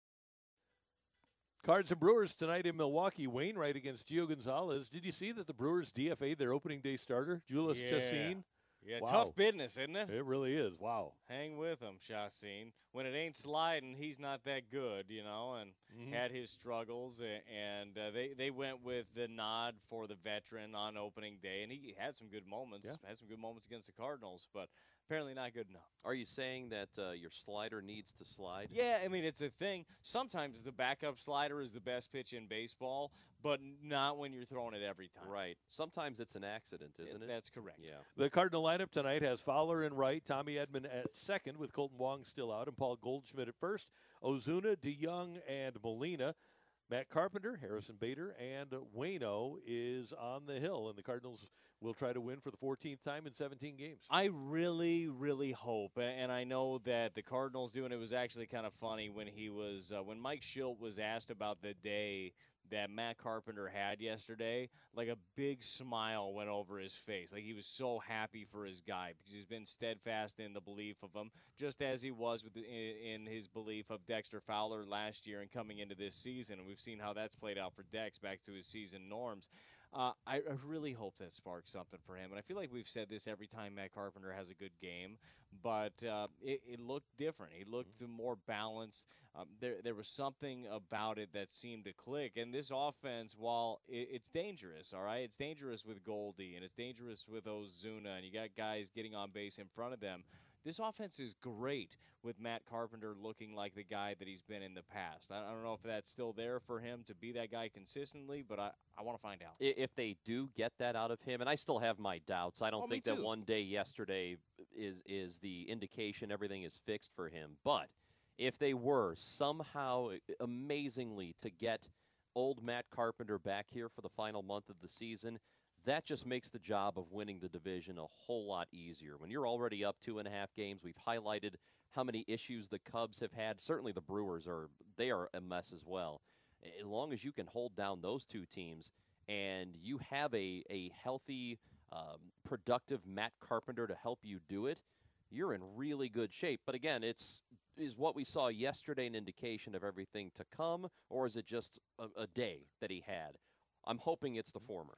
[SPEAKER 1] Cards and Brewers tonight in Milwaukee. Wainwright against Gio Gonzalez. Did you see that the Brewers D F A'd their opening day starter, Julius
[SPEAKER 2] Yeah.
[SPEAKER 1] Chassin?
[SPEAKER 2] Yeah,
[SPEAKER 1] Wow.
[SPEAKER 2] tough business, isn't it?
[SPEAKER 1] It really is. Wow.
[SPEAKER 2] Hang with him, Chassin. When it ain't sliding, he's not that good, you know, and
[SPEAKER 1] Mhm.
[SPEAKER 2] had his struggles. a- And uh, they, they went with the nod for the veteran on opening day, and he had some good moments.
[SPEAKER 1] Yeah.
[SPEAKER 2] Had some good moments against the Cardinals, but apparently not good enough.
[SPEAKER 3] Are you saying that uh, your slider needs to slide?
[SPEAKER 2] Yeah, I mean, it's a thing. Sometimes the backup slider is the best pitch in baseball, but not when you're throwing it every time.
[SPEAKER 3] Right. Sometimes it's an accident, isn't it?
[SPEAKER 2] That's correct.
[SPEAKER 3] Yeah.
[SPEAKER 1] The Cardinal lineup tonight has Fowler in right, Tommy Edman at second with Colton Wong still out, and Paul Goldschmidt at first. Ozuna, DeYoung, and Molina. Matt Carpenter, Harrison Bader, and Waino is on the hill, and the Cardinals will try to win for the fourteenth time in seventeen games.
[SPEAKER 2] I really, really hope, a- and I know that the Cardinals do, and it was actually kind of funny when he was, uh, when Mike Schilt was asked about the day that Matt Carpenter had yesterday, like a big smile went over his face. Like he was so happy for his guy because he's been steadfast in the belief of him, just as he was with the, in, in his belief of Dexter Fowler last year and coming into this season. And we've seen how that's played out for Dex back to his season norms. Uh, I, I really hope that sparks something for him. And I feel like we've said this every time Matt Carpenter has a good game, but uh, it, it looked different. He looked more balanced. Um, there, there was something about it that seemed to click. And this offense, while it, it's dangerous, all right, it's dangerous with Goldie and it's dangerous with Ozuna, and you got guys getting on base in front of them. this offense is great with Matt Carpenter looking like the guy that he's been in the past. I, I don't know if that's still there for him to be that guy consistently, but I, I want to find out.
[SPEAKER 3] I- If they do get that out of him, and I still have my doubts, I don't
[SPEAKER 2] Oh, me
[SPEAKER 3] think that
[SPEAKER 2] too.
[SPEAKER 3] one day yesterday is is the indication everything is fixed for him. But if they were somehow amazingly to get old Matt Carpenter back here for the final month of the season, that just makes the job of winning the division a whole lot easier. When you're already up two and a half games, we've highlighted how many issues the Cubs have had. Certainly the Brewers are they are a mess as well. As long as you can hold down those two teams and you have a, a healthy, um, productive Matt Carpenter to help you do it, you're in really good shape. But again, it's is what we saw yesterday an indication of everything to come, or is it just a, a day that he had? I'm hoping it's the former.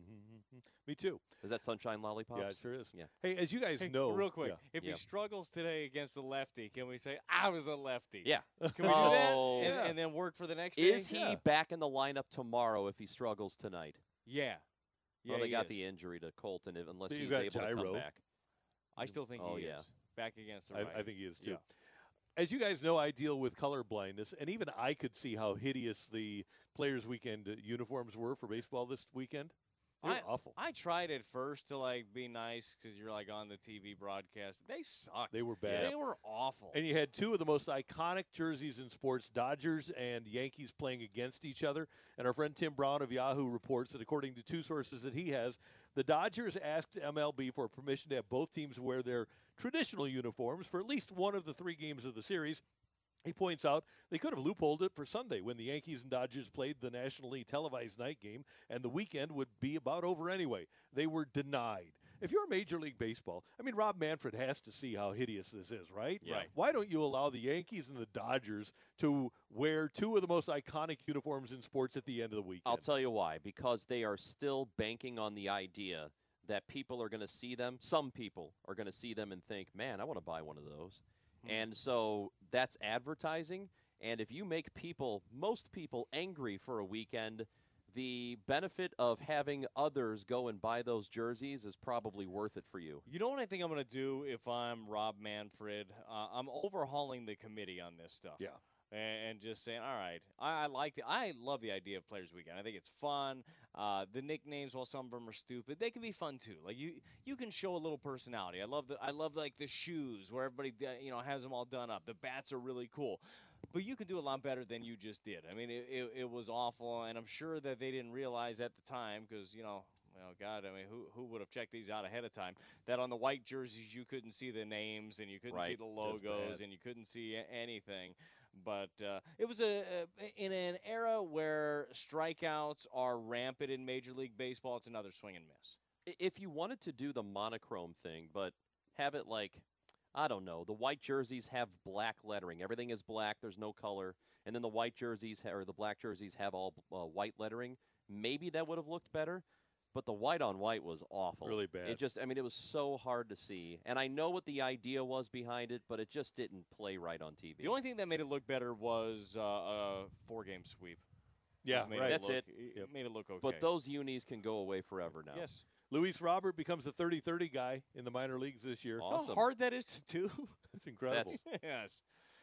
[SPEAKER 1] Me too.
[SPEAKER 3] Is that Sunshine Lollipops?
[SPEAKER 1] Yeah, it sure is.
[SPEAKER 3] Yeah.
[SPEAKER 1] Hey, as you guys
[SPEAKER 2] Hey,
[SPEAKER 1] know,
[SPEAKER 2] real quick,
[SPEAKER 1] yeah.
[SPEAKER 2] if
[SPEAKER 3] Yeah.
[SPEAKER 2] he struggles today against the lefty, can we say, I was a lefty?
[SPEAKER 3] Yeah.
[SPEAKER 2] Can we do
[SPEAKER 3] Oh.
[SPEAKER 2] that? And,
[SPEAKER 1] Yeah.
[SPEAKER 2] and then work for the next
[SPEAKER 3] Is
[SPEAKER 2] day?
[SPEAKER 3] he
[SPEAKER 1] Yeah.
[SPEAKER 3] back in the lineup tomorrow if he struggles tonight?
[SPEAKER 2] Yeah. Yeah,
[SPEAKER 3] well, they
[SPEAKER 2] he
[SPEAKER 3] got
[SPEAKER 2] is.
[SPEAKER 3] the injury to Colton if- unless
[SPEAKER 1] So you
[SPEAKER 3] he's
[SPEAKER 1] got
[SPEAKER 3] able to
[SPEAKER 1] Gyro.
[SPEAKER 3] come back.
[SPEAKER 2] I still think
[SPEAKER 3] Oh,
[SPEAKER 2] he
[SPEAKER 3] yeah.
[SPEAKER 2] is. Back against the
[SPEAKER 1] I,
[SPEAKER 2] right.
[SPEAKER 1] I think he is too.
[SPEAKER 2] Yeah.
[SPEAKER 1] As you guys know, I deal with color blindness, and even I could see how hideous the Players' Weekend uh, uniforms were for baseball this weekend. They were
[SPEAKER 2] I,
[SPEAKER 1] awful.
[SPEAKER 2] I tried at first to like be nice because you're like on the T V broadcast. They sucked.
[SPEAKER 1] They were bad.
[SPEAKER 2] They were awful.
[SPEAKER 1] And you had two of the most iconic jerseys in sports, Dodgers and Yankees, playing against each other. And our friend Tim Brown of Yahoo reports that according to two sources that he has, the Dodgers asked M L B for permission to have both teams wear their traditional uniforms for at least one of the three games of the series. He points out they could have loopholed it for Sunday when the Yankees and Dodgers played the nationally televised night game, and the weekend would be about over anyway. They were denied. If you're Major League Baseball, I mean, Rob Manfred has to see how hideous this is, right?
[SPEAKER 3] Yeah. Right.
[SPEAKER 1] Why don't you allow the Yankees and the Dodgers to wear two of the most iconic uniforms in sports at the end of the weekend?
[SPEAKER 3] I'll tell you why. Because they are still banking on the idea that people are going to see them. Some people are going to see them and think, man, I want to buy one of those. And so that's advertising. And if you make people, most people, angry for a weekend, the benefit of having others go and buy those jerseys is probably worth it for you.
[SPEAKER 2] You know what I think I'm going to do if I'm Rob Manfred? Uh, I'm overhauling the committee on this stuff.
[SPEAKER 1] Yeah.
[SPEAKER 2] And, and just saying, all right, I, I like the, I love the idea of Players Weekend. I think it's fun. Uh, the nicknames, while some of them are stupid, they can be fun too. Like you, you can show a little personality. I love the, I love like the shoes where everybody, you know, has them all done up. The bats are really cool. But you can do a lot better than you just did. I mean, it, it, it was awful, and I'm sure that they didn't realize at the time because, you know, well, God, I mean, who who would have checked these out ahead of time? That on the white jerseys you couldn't see the names and you couldn't see
[SPEAKER 3] Right.
[SPEAKER 2] the
[SPEAKER 1] That's
[SPEAKER 2] logos
[SPEAKER 1] bad.
[SPEAKER 2] and you couldn't see a- anything. But uh, it was a, a in an era where strikeouts are rampant in Major League Baseball. It's another swing and miss.
[SPEAKER 3] I- If you wanted to do the monochrome thing, but have it like, I don't know, the white jerseys have black lettering. Everything is black. There's no color. And then the white jerseys ha- or the black jerseys have all uh, white lettering. Maybe that would have looked better. But the white on white was awful.
[SPEAKER 1] Really bad.
[SPEAKER 3] It just, I mean, it was so hard to see. And I know what the idea was behind it, but it just didn't play right on T V.
[SPEAKER 2] The only thing that made it look better was uh, a four-game sweep.
[SPEAKER 1] Yeah,
[SPEAKER 2] Just made
[SPEAKER 1] right.
[SPEAKER 3] That's
[SPEAKER 2] look,
[SPEAKER 3] it.
[SPEAKER 1] Yep.
[SPEAKER 2] Made it look okay.
[SPEAKER 3] But those unis can go away forever now.
[SPEAKER 2] yes.
[SPEAKER 1] Luis Robert becomes the thirty thirty guy in the minor leagues this year.
[SPEAKER 3] Awesome.
[SPEAKER 2] How hard that is to do.
[SPEAKER 1] That's incredible.
[SPEAKER 3] That's-
[SPEAKER 2] yes.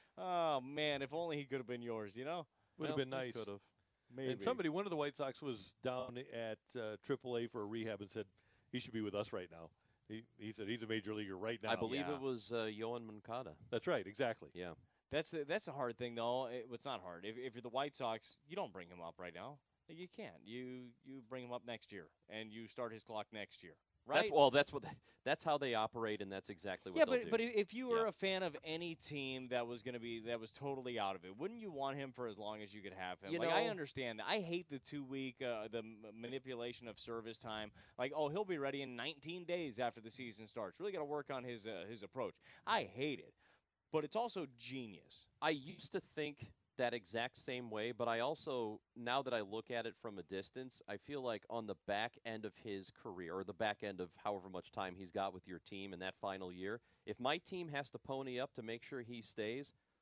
[SPEAKER 2] Oh man, if only he could have been yours. You know.
[SPEAKER 1] Would have
[SPEAKER 3] Well,
[SPEAKER 1] been
[SPEAKER 3] he
[SPEAKER 1] nice.
[SPEAKER 3] could've.
[SPEAKER 2] Maybe.
[SPEAKER 1] And somebody, one of the White Sox was down at uh, triple A for a rehab and said he should be with us right now. He, he said he's a major leaguer right now.
[SPEAKER 3] I believe
[SPEAKER 2] Yeah.
[SPEAKER 3] it was uh, Yohan Moncada.
[SPEAKER 1] That's right, exactly.
[SPEAKER 3] Yeah.
[SPEAKER 2] That's the, that's a hard thing though. It, it's not hard. If, if you're the White Sox, you don't bring him up right now. You can't. You you bring him up next year, and you start his clock next year. Right?
[SPEAKER 3] That's well. That's what. They, that's how they operate, and that's exactly what
[SPEAKER 2] yeah,
[SPEAKER 3] they'll
[SPEAKER 2] but
[SPEAKER 3] do.
[SPEAKER 2] but if you were
[SPEAKER 3] Yeah.
[SPEAKER 2] a fan of any team that was going to be that was totally out of it, wouldn't you want him for as long as you could have him?
[SPEAKER 3] You
[SPEAKER 2] like I
[SPEAKER 3] know-
[SPEAKER 2] understand that. I hate the two week uh, the m- manipulation of service time. Like oh, he'll be ready in nineteen days after the season starts. Really got to work on his uh, his approach. I hate it, but it's also genius.
[SPEAKER 3] I used to think that exact same way, but I also, now that I look at it from a distance, I feel like on the back end of his career, or the back end of however much time he's got with your team in that final year, if my team has to pony up to make sure he stays,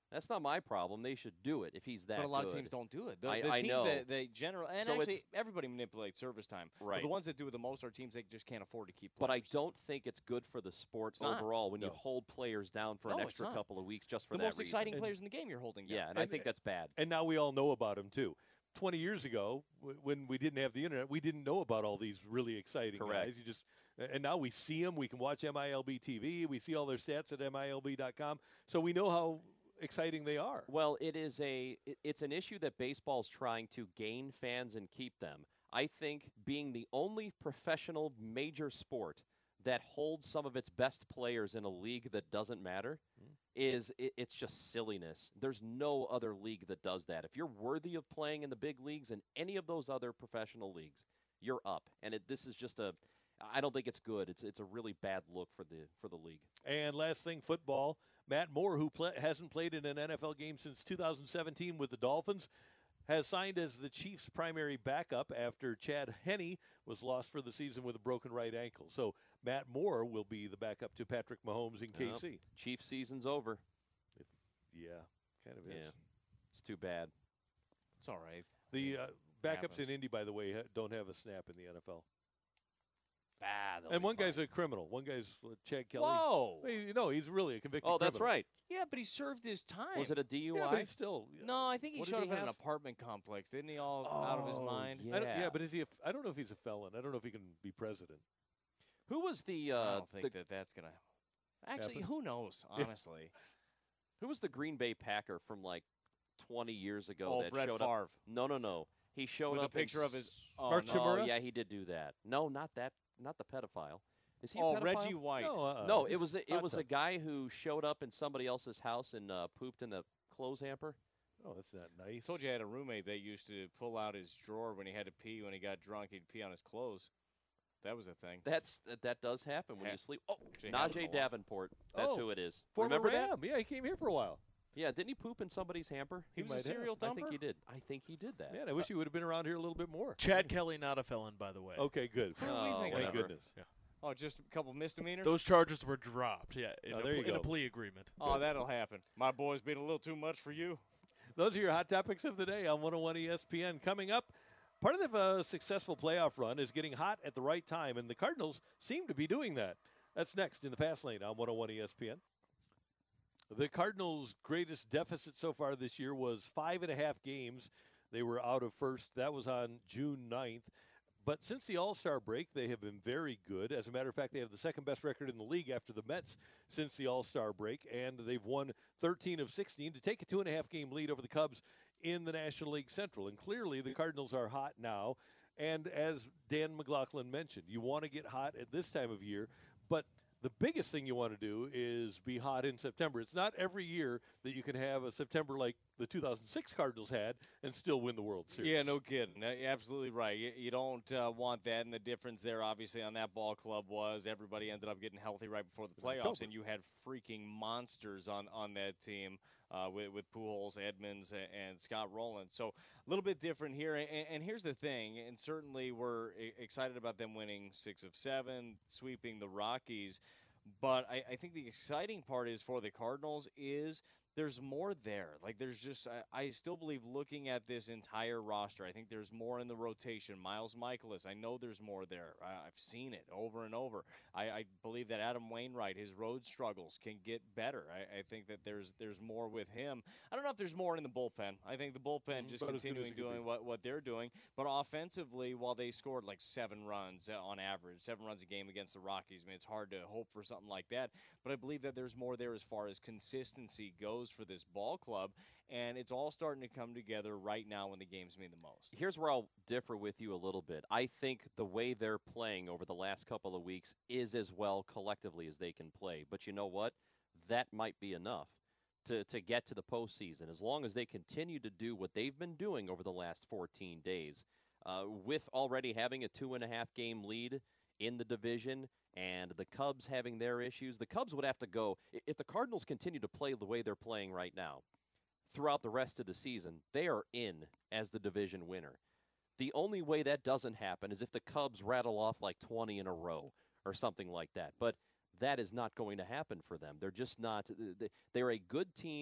[SPEAKER 3] That's not my problem. They should do it if he's that
[SPEAKER 2] But a lot
[SPEAKER 3] good.
[SPEAKER 2] of teams don't do it. The,
[SPEAKER 3] I-
[SPEAKER 2] the
[SPEAKER 3] I
[SPEAKER 2] teams
[SPEAKER 3] know.
[SPEAKER 2] that they general and
[SPEAKER 3] So
[SPEAKER 2] actually
[SPEAKER 3] it's-
[SPEAKER 2] everybody manipulates service time. But
[SPEAKER 3] Right.
[SPEAKER 2] the ones that do it the most are teams that just can't afford to keep.
[SPEAKER 3] But I
[SPEAKER 2] players.
[SPEAKER 3] don't think it's good for the sport
[SPEAKER 2] It's not.
[SPEAKER 3] overall when you
[SPEAKER 1] No.
[SPEAKER 3] hold players down for
[SPEAKER 2] No,
[SPEAKER 3] an
[SPEAKER 2] it's
[SPEAKER 3] extra
[SPEAKER 2] not.
[SPEAKER 3] couple of weeks just for
[SPEAKER 2] the
[SPEAKER 3] that
[SPEAKER 2] most
[SPEAKER 3] reason.
[SPEAKER 2] exciting
[SPEAKER 1] And-
[SPEAKER 2] players in the game you're holding down.
[SPEAKER 3] Yeah, and I
[SPEAKER 1] And-
[SPEAKER 3] think that's bad.
[SPEAKER 1] And now we all know about him too. twenty years ago, w- when we didn't have the internet, we didn't know about all these really exciting
[SPEAKER 3] Correct.
[SPEAKER 1] guys. You just and now we see them. We can watch M I L B T V. We see all their stats at M I L B dot com, so we know how exciting they are.
[SPEAKER 3] Well, it is a it- it's an issue that baseball's trying to gain fans and keep them. I think being the only professional major sport that holds some of its best players in a league that doesn't matter is it, it's just silliness. There's no other league that does that. If you're worthy of playing in the big leagues and any of those other professional leagues, you're up. And it, this is just a I don't think it's good. It's it's a really bad look for the for the league.
[SPEAKER 1] And last thing, football. Matt Moore, who pla hasn't played in an N F L game since two thousand seventeen with the Dolphins, has signed as the Chiefs' primary backup after Chad Henne was lost for the season with a broken right ankle. So Matt Moore will be the backup to Patrick Mahomes in K C.
[SPEAKER 3] Yep. Chiefs season's over.
[SPEAKER 1] Yeah, kind of is.
[SPEAKER 3] Yeah. It's too bad.
[SPEAKER 2] It's all right.
[SPEAKER 1] The uh, backups
[SPEAKER 2] Happens.
[SPEAKER 1] in Indy, by the way, ha- don't have a snap in the N F L.
[SPEAKER 2] Ah, they'll
[SPEAKER 1] And
[SPEAKER 2] be
[SPEAKER 1] one guy's
[SPEAKER 2] fine.
[SPEAKER 1] a criminal. One guy's uh, Chad Kelly.
[SPEAKER 2] Whoa.
[SPEAKER 1] Well, you know, he's really a convicted
[SPEAKER 3] Oh, that's
[SPEAKER 1] criminal.
[SPEAKER 3] right.
[SPEAKER 2] Yeah, but he served his time.
[SPEAKER 3] Was it a D U I?
[SPEAKER 1] Yeah, but he's still.
[SPEAKER 2] No, I think he
[SPEAKER 3] What did
[SPEAKER 2] showed
[SPEAKER 3] he
[SPEAKER 2] up at an
[SPEAKER 3] have?
[SPEAKER 2] apartment complex. Didn't he all out of his
[SPEAKER 3] Oh,
[SPEAKER 2] mind?
[SPEAKER 3] yeah.
[SPEAKER 1] I don't, yeah, but is he? A, f- I don't know if he's a felon. I don't know if he can be president.
[SPEAKER 3] Who was the
[SPEAKER 2] I
[SPEAKER 3] uh,
[SPEAKER 2] don't think
[SPEAKER 3] the,
[SPEAKER 2] that that's going to. Actually,
[SPEAKER 1] Happen?
[SPEAKER 2] who knows,
[SPEAKER 1] Yeah.
[SPEAKER 2] honestly.
[SPEAKER 3] who was the Green Bay Packer from like twenty years ago
[SPEAKER 2] Oh,
[SPEAKER 3] that
[SPEAKER 2] Brett
[SPEAKER 3] showed
[SPEAKER 2] Favre.
[SPEAKER 3] up? No, no, no. He showed
[SPEAKER 2] With a
[SPEAKER 3] up in
[SPEAKER 2] picture of his-
[SPEAKER 3] s-
[SPEAKER 2] oh,
[SPEAKER 1] Mark
[SPEAKER 2] no.
[SPEAKER 3] Oh,
[SPEAKER 1] Chimura?
[SPEAKER 3] yeah, he did do that. No, not that. Not the pedophile. Is he?
[SPEAKER 2] Oh,
[SPEAKER 3] a pedophile?
[SPEAKER 2] Reggie White.
[SPEAKER 1] No, uh-uh.
[SPEAKER 3] No, it
[SPEAKER 1] He's
[SPEAKER 3] was a, it
[SPEAKER 1] hot
[SPEAKER 3] was a
[SPEAKER 1] tub.
[SPEAKER 3] guy who showed up in somebody else's house and uh, pooped in the clothes hamper.
[SPEAKER 1] Oh, that's not nice.
[SPEAKER 2] Told you I had a roommate that used to pull out his drawer when he had to pee. When he got drunk, he'd pee on his clothes. That was a thing.
[SPEAKER 3] That's that, that does happen when
[SPEAKER 2] Ha-
[SPEAKER 3] you sleep. Oh,
[SPEAKER 2] actually happened a
[SPEAKER 3] Najee
[SPEAKER 2] lot.
[SPEAKER 3] Davenport. That's
[SPEAKER 1] Oh,
[SPEAKER 3] who it is.
[SPEAKER 1] Former
[SPEAKER 3] Remember that?
[SPEAKER 1] Ram. Yeah, he came here for a while.
[SPEAKER 3] Yeah, didn't he poop in somebody's hamper?
[SPEAKER 2] He
[SPEAKER 1] He
[SPEAKER 2] was
[SPEAKER 1] might
[SPEAKER 2] a
[SPEAKER 1] have.
[SPEAKER 2] serial
[SPEAKER 3] I
[SPEAKER 2] dumper.
[SPEAKER 3] think he did. I think he did that.
[SPEAKER 1] Man, I wish he would have been around here a little bit more.
[SPEAKER 5] Chad Kelly, not a felon, by the way.
[SPEAKER 1] Okay, good.
[SPEAKER 2] Who do we
[SPEAKER 3] Oh,
[SPEAKER 2] think?
[SPEAKER 1] Thank
[SPEAKER 3] whatever.
[SPEAKER 1] goodness.
[SPEAKER 2] Oh, just a couple misdemeanors.
[SPEAKER 5] Those charges were dropped. Yeah, in,
[SPEAKER 1] Oh,
[SPEAKER 5] a,
[SPEAKER 1] there you
[SPEAKER 5] pl- in a
[SPEAKER 1] go.
[SPEAKER 5] plea agreement.
[SPEAKER 2] Oh, that'll happen. My boy's been a little too much for you.
[SPEAKER 1] Those are your hot topics of the day on one oh one E S P N. Coming up, part of the uh, successful playoff run is getting hot at the right time, and the Cardinals seem to be doing that. That's next in the Fast Lane on one oh one E S P N. The Cardinals' greatest deficit so far this year was five and a half games. They were out of first. That was on June ninth. But since the All-Star break, they have been very good. As a matter of fact, they have the second-best record in the league after the Mets since the All-Star break, and they've won thirteen of sixteen to take a two-and-a-half-game lead over the Cubs in the National League Central. And clearly, the Cardinals are hot now. And as Dan McLaughlin mentioned, you want to get hot at this time of year, but the biggest thing you want to do is be hot in September. It's not every year that you can have a September like the two thousand six Cardinals had and still win the World Series.
[SPEAKER 2] Yeah, no kidding. Uh, you're absolutely right. You, you don't uh, want that, and the difference there, obviously, on that ball club was everybody ended up getting healthy right before the playoffs,
[SPEAKER 1] October.
[SPEAKER 2] and you had freaking monsters on, on that team uh, with, with Pujols, Edmonds, and, and Scott Rowland. So a little bit different here, and, and here's the thing, and certainly we're e- excited about them winning six of seven, sweeping the Rockies, but I, I think the exciting part is for the Cardinals is there's more there. Like, there's just, I, I still believe looking at this entire roster, I think there's more in the rotation. Miles Michaelis, I know there's more there. I, I've seen it over and over. I, I believe that Adam Wainwright, his road struggles can get better. I, I think that there's there's more with him. I don't know if there's more in the bullpen. I think the bullpen just
[SPEAKER 1] about as good as
[SPEAKER 2] continuing
[SPEAKER 1] it could
[SPEAKER 2] doing
[SPEAKER 1] be.
[SPEAKER 2] what, what they're doing. But offensively, while they scored like seven runs uh, on average, seven runs a game against the Rockies, I mean, it's hard to hope for something like that. But I believe that there's more there as far as consistency goes for this ball club, and it's all starting to come together right now when the games mean the most.
[SPEAKER 3] Here's where I'll differ with you a little bit. I think the way they're playing over the last couple of weeks is as well collectively as they can play. But you know what? That might be enough to, to get to the postseason. As long as they continue to do what they've been doing over the last fourteen days, uh, with already having a two and a half game lead in the division and the Cubs having their issues, the Cubs would have to go, i- if the Cardinals continue to play the way they're playing right now, throughout the rest of the season, they are in as the division winner. The only way that doesn't happen is if the Cubs rattle off like twenty in a row or something like that. But that is not going to happen for them. They're just not. They're a good team.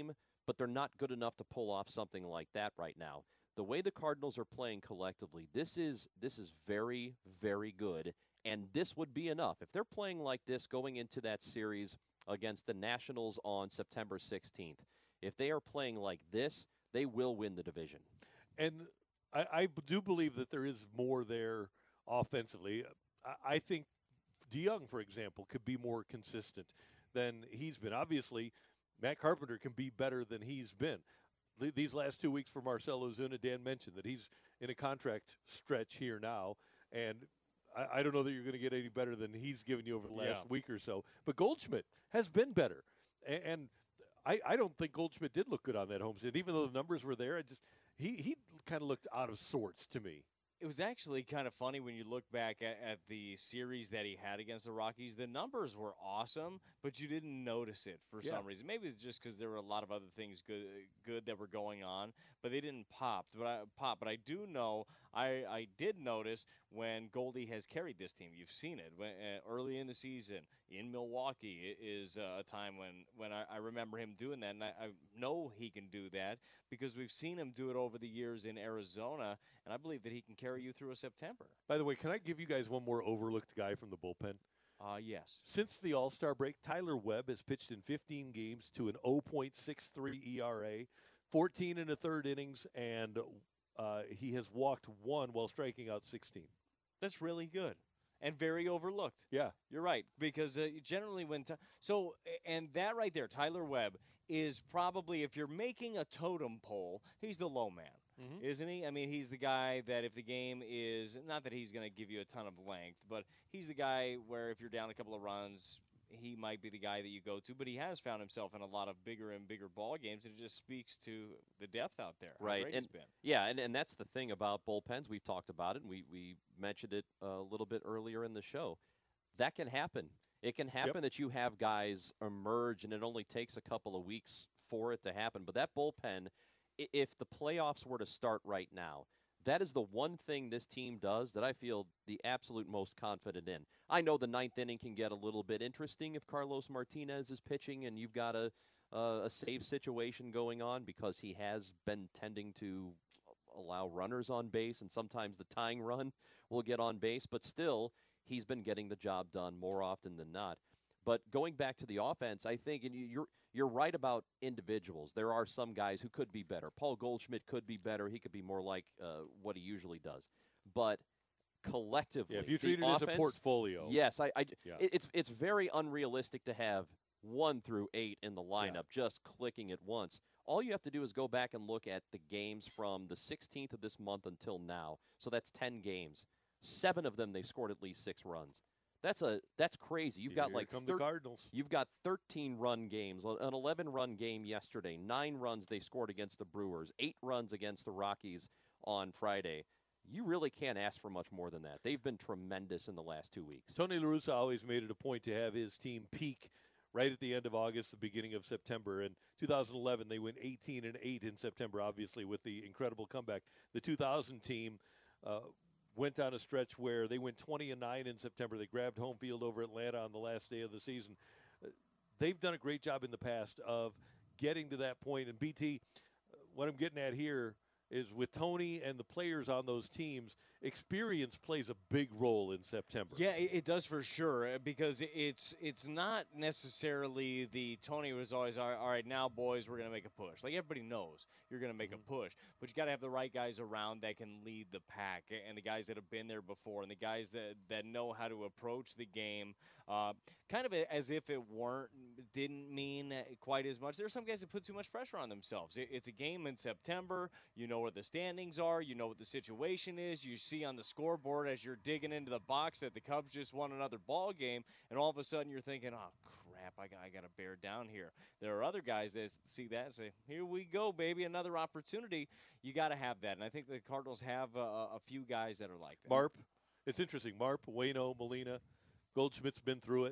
[SPEAKER 3] but they're not good enough to pull off something like that right now. The way the Cardinals are playing collectively, this is this is very, very good, and this would be enough. If they're playing like this going into that series against the Nationals on September sixteenth, if they are playing like this, they will win the division.
[SPEAKER 1] And I, I do believe that there is more there offensively. I, I think DeYoung, for example, could be more consistent than he's been. Obviously, Matt Carpenter can be better than he's been. These last two weeks for Marcell Ozuna, Dan mentioned that he's in a contract stretch here now, and I, I don't know that you're going to get any better than he's given you over the last
[SPEAKER 2] Yeah.
[SPEAKER 1] week or so. But Goldschmidt has been better, and, and I, I don't think Goldschmidt did look good on that homestand, even though the numbers were there. I just he he kind of looked out of sorts to me.
[SPEAKER 2] It was actually kind of funny when you look back at, at the series that he had against the Rockies. The numbers were awesome, but you didn't notice it for
[SPEAKER 1] Yeah.
[SPEAKER 2] some reason. Maybe it's just because there were a lot of other things good good that were going on, but they didn't pop. But I, pop. But I do know, I, I did notice when Goldie has carried this team. You've seen it when, uh, early in the season in Milwaukee. It is uh, a time when, when I, I remember him doing that, and I, I know he can do that because we've seen him do it over the years in Arizona, and I believe that he can carry you through a September.
[SPEAKER 1] By the way, can I give you guys one more overlooked guy from the bullpen?
[SPEAKER 2] Uh, yes.
[SPEAKER 1] Since the All-Star break, Tyler Webb has pitched in fifteen games to an oh point six three E R A, fourteen and a third innings, and uh, he has walked one while striking out sixteen.
[SPEAKER 2] That's really good and very overlooked.
[SPEAKER 1] Yeah.
[SPEAKER 2] You're right, because uh, generally when Ty- so and that right there, Tyler Webb is probably, if you're making a totem pole, he's the low man,
[SPEAKER 1] Mhm.
[SPEAKER 2] isn't he? I mean, he's the guy that if the game is not that he's going to give you a ton of length, but he's the guy where if you're down a couple of runs, he might be the guy that you go to. But he has found himself in a lot of bigger and bigger ball games, and it just speaks to the depth out there. how
[SPEAKER 3] Right,
[SPEAKER 2] great
[SPEAKER 3] and
[SPEAKER 2] it's been.
[SPEAKER 3] yeah, and, and that's the thing about bullpens. We've talked about it, and we, we mentioned it a little bit earlier in the show. That can happen. It can happen that you have guys emerge, and it only takes a couple of weeks for it to happen. But that bullpen, i- if the playoffs were to start right now, that is the one thing this team does that I feel the absolute most confident in. I know the ninth inning can get a little bit interesting if Carlos Martinez is pitching and you've got a uh, a save situation going on because he has been tending to allow runners on base, and sometimes the tying run will get on base. But still, he's been getting the job done more often than not. But going back to the offense, I think, and you- you're you're right about individuals. There are some guys who could be better. Paul Goldschmidt could be better. He could be more like uh, what he usually does. But collectively,
[SPEAKER 1] Yeah, if you
[SPEAKER 3] the
[SPEAKER 1] treat it as a
[SPEAKER 3] offense-
[SPEAKER 1] portfolio.
[SPEAKER 3] yes, I, I
[SPEAKER 1] Yeah.
[SPEAKER 3] it- it's it's very unrealistic to have one through eight in the lineup just clicking at once. All you have to do is go back and look at the games from the sixteenth of this month until now. So that's ten games. Seven of them they scored at least six runs. That's a that's crazy. You've got
[SPEAKER 1] Here
[SPEAKER 3] like
[SPEAKER 1] come
[SPEAKER 3] thir-
[SPEAKER 1] the Cardinals.
[SPEAKER 3] You've got thirteen run games, an eleven run game yesterday, nine runs they scored against the Brewers, eight runs against the Rockies on Friday. You really can't ask for much more than that. They've been tremendous in the last two weeks.
[SPEAKER 1] Tony La Russa always made it a point to have his team peak right at the end of August, the beginning of September. In two thousand eleven, they went eighteen and eight in September, obviously, with the incredible comeback. The two thousand team uh, went down a stretch where they went twenty and nine in September. They grabbed home field over Atlanta on the last day of the season. Uh, They've done a great job in the past of getting to that point. And B T, uh, what I'm getting at here is with Tony and the players on those teams, experience plays a big role in September.
[SPEAKER 2] Yeah, it, it does for sure uh, because it- it's it's not necessarily the Tony was always all right, all right now boys we're gonna make a push. Like everybody knows you're gonna make a push, but you got to have the right guys around that can lead the pack a- and the guys that have been there before and the guys that that know how to approach the game, uh, kind of a- as if it weren't didn't mean quite as much. There's some guys that put too much pressure on themselves. It, it's a game in September. You know where the standings are. You know what the situation is. You see on the scoreboard as you're digging into the box that the Cubs just won another ball game, and all of a sudden you're thinking, oh, crap, I got, I got to bear down here. There are other guys that see that and say, here we go, baby, another opportunity. You got to have that, and I think the Cardinals have a, a few guys that are like that.
[SPEAKER 1] Marp, it's interesting. Marp, Waino, Molina, Goldschmidt's been through it.
[SPEAKER 2] Yep.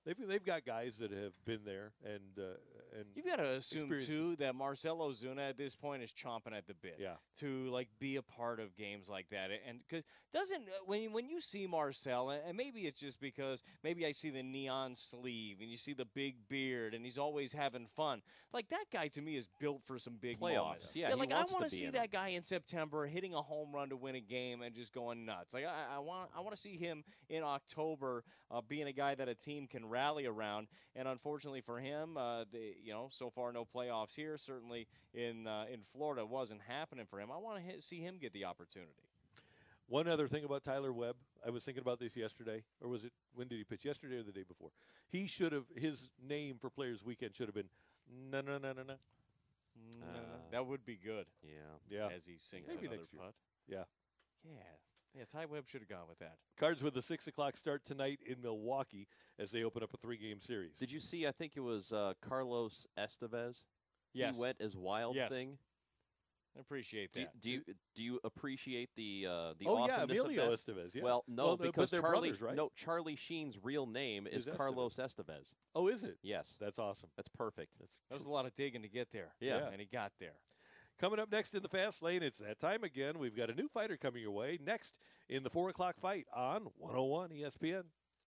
[SPEAKER 1] they've they've got guys that have been there and uh, and
[SPEAKER 2] You've got to assume
[SPEAKER 1] experience
[SPEAKER 2] too that Marcelo Zuna at this point is chomping at the bit.
[SPEAKER 1] Yeah.
[SPEAKER 2] To like be a part of games like that, and because doesn't uh, when you- when you see Marcel, and and maybe it's just because maybe I see the neon sleeve and you see the big beard, and he's always having fun. Like that guy to me is built for some big
[SPEAKER 3] Playoffs.
[SPEAKER 2] moments.
[SPEAKER 3] Yeah, he
[SPEAKER 2] like
[SPEAKER 3] wants
[SPEAKER 2] I want
[SPEAKER 3] to be
[SPEAKER 2] see
[SPEAKER 3] in
[SPEAKER 2] that
[SPEAKER 3] them.
[SPEAKER 2] guy in September hitting a home run to win a game and just going nuts. Like I, I want I want to see him in October uh, being a guy that a team can rally around. And unfortunately for him, uh, the, you know, so far no playoffs here. Certainly in uh, in Florida wasn't happening for him. I want to see him get the opportunity.
[SPEAKER 1] One other thing about Tyler Webb, I was thinking about this yesterday, or was it when did he pitch? Yesterday or the day before? He should have his name for Players Weekend should have been no no no no no.
[SPEAKER 2] No,
[SPEAKER 3] Uh,
[SPEAKER 2] that would be good.
[SPEAKER 3] Yeah.
[SPEAKER 1] Yeah,
[SPEAKER 2] As he sinks
[SPEAKER 1] Maybe
[SPEAKER 2] another
[SPEAKER 1] next year.
[SPEAKER 2] putt.
[SPEAKER 1] yeah.
[SPEAKER 2] Yeah. Yeah, Ty Webb should have gone with that.
[SPEAKER 1] Cards with the six o'clock start tonight in Milwaukee as they open up a three-game series.
[SPEAKER 3] Did you see? I think it was uh, Carlos Estevez.
[SPEAKER 2] Yes.
[SPEAKER 3] He went as Wild
[SPEAKER 2] Yes.
[SPEAKER 3] Thing.
[SPEAKER 2] I appreciate
[SPEAKER 3] Do,
[SPEAKER 2] that.
[SPEAKER 3] do you do you appreciate the uh, the
[SPEAKER 1] oh yeah,
[SPEAKER 3] awesomeness
[SPEAKER 1] Emilio
[SPEAKER 3] of that?
[SPEAKER 1] Estevez. Yeah.
[SPEAKER 3] Well, no,
[SPEAKER 1] Well, no,
[SPEAKER 3] because
[SPEAKER 1] but they're
[SPEAKER 3] Charlie
[SPEAKER 1] brothers, right?
[SPEAKER 3] no Charlie Sheen's real name is,
[SPEAKER 1] Is Estevez.
[SPEAKER 3] Carlos Estevez.
[SPEAKER 1] Oh, is it?
[SPEAKER 3] Yes,
[SPEAKER 1] That's awesome.
[SPEAKER 3] that's perfect.
[SPEAKER 1] That's
[SPEAKER 2] That was a lot of digging to get there.
[SPEAKER 3] Yeah.
[SPEAKER 2] And he got there.
[SPEAKER 1] Coming up next in the fast lane, it's that time again. We've got a new fighter coming your way next in the four o'clock fight on one oh one E S P N.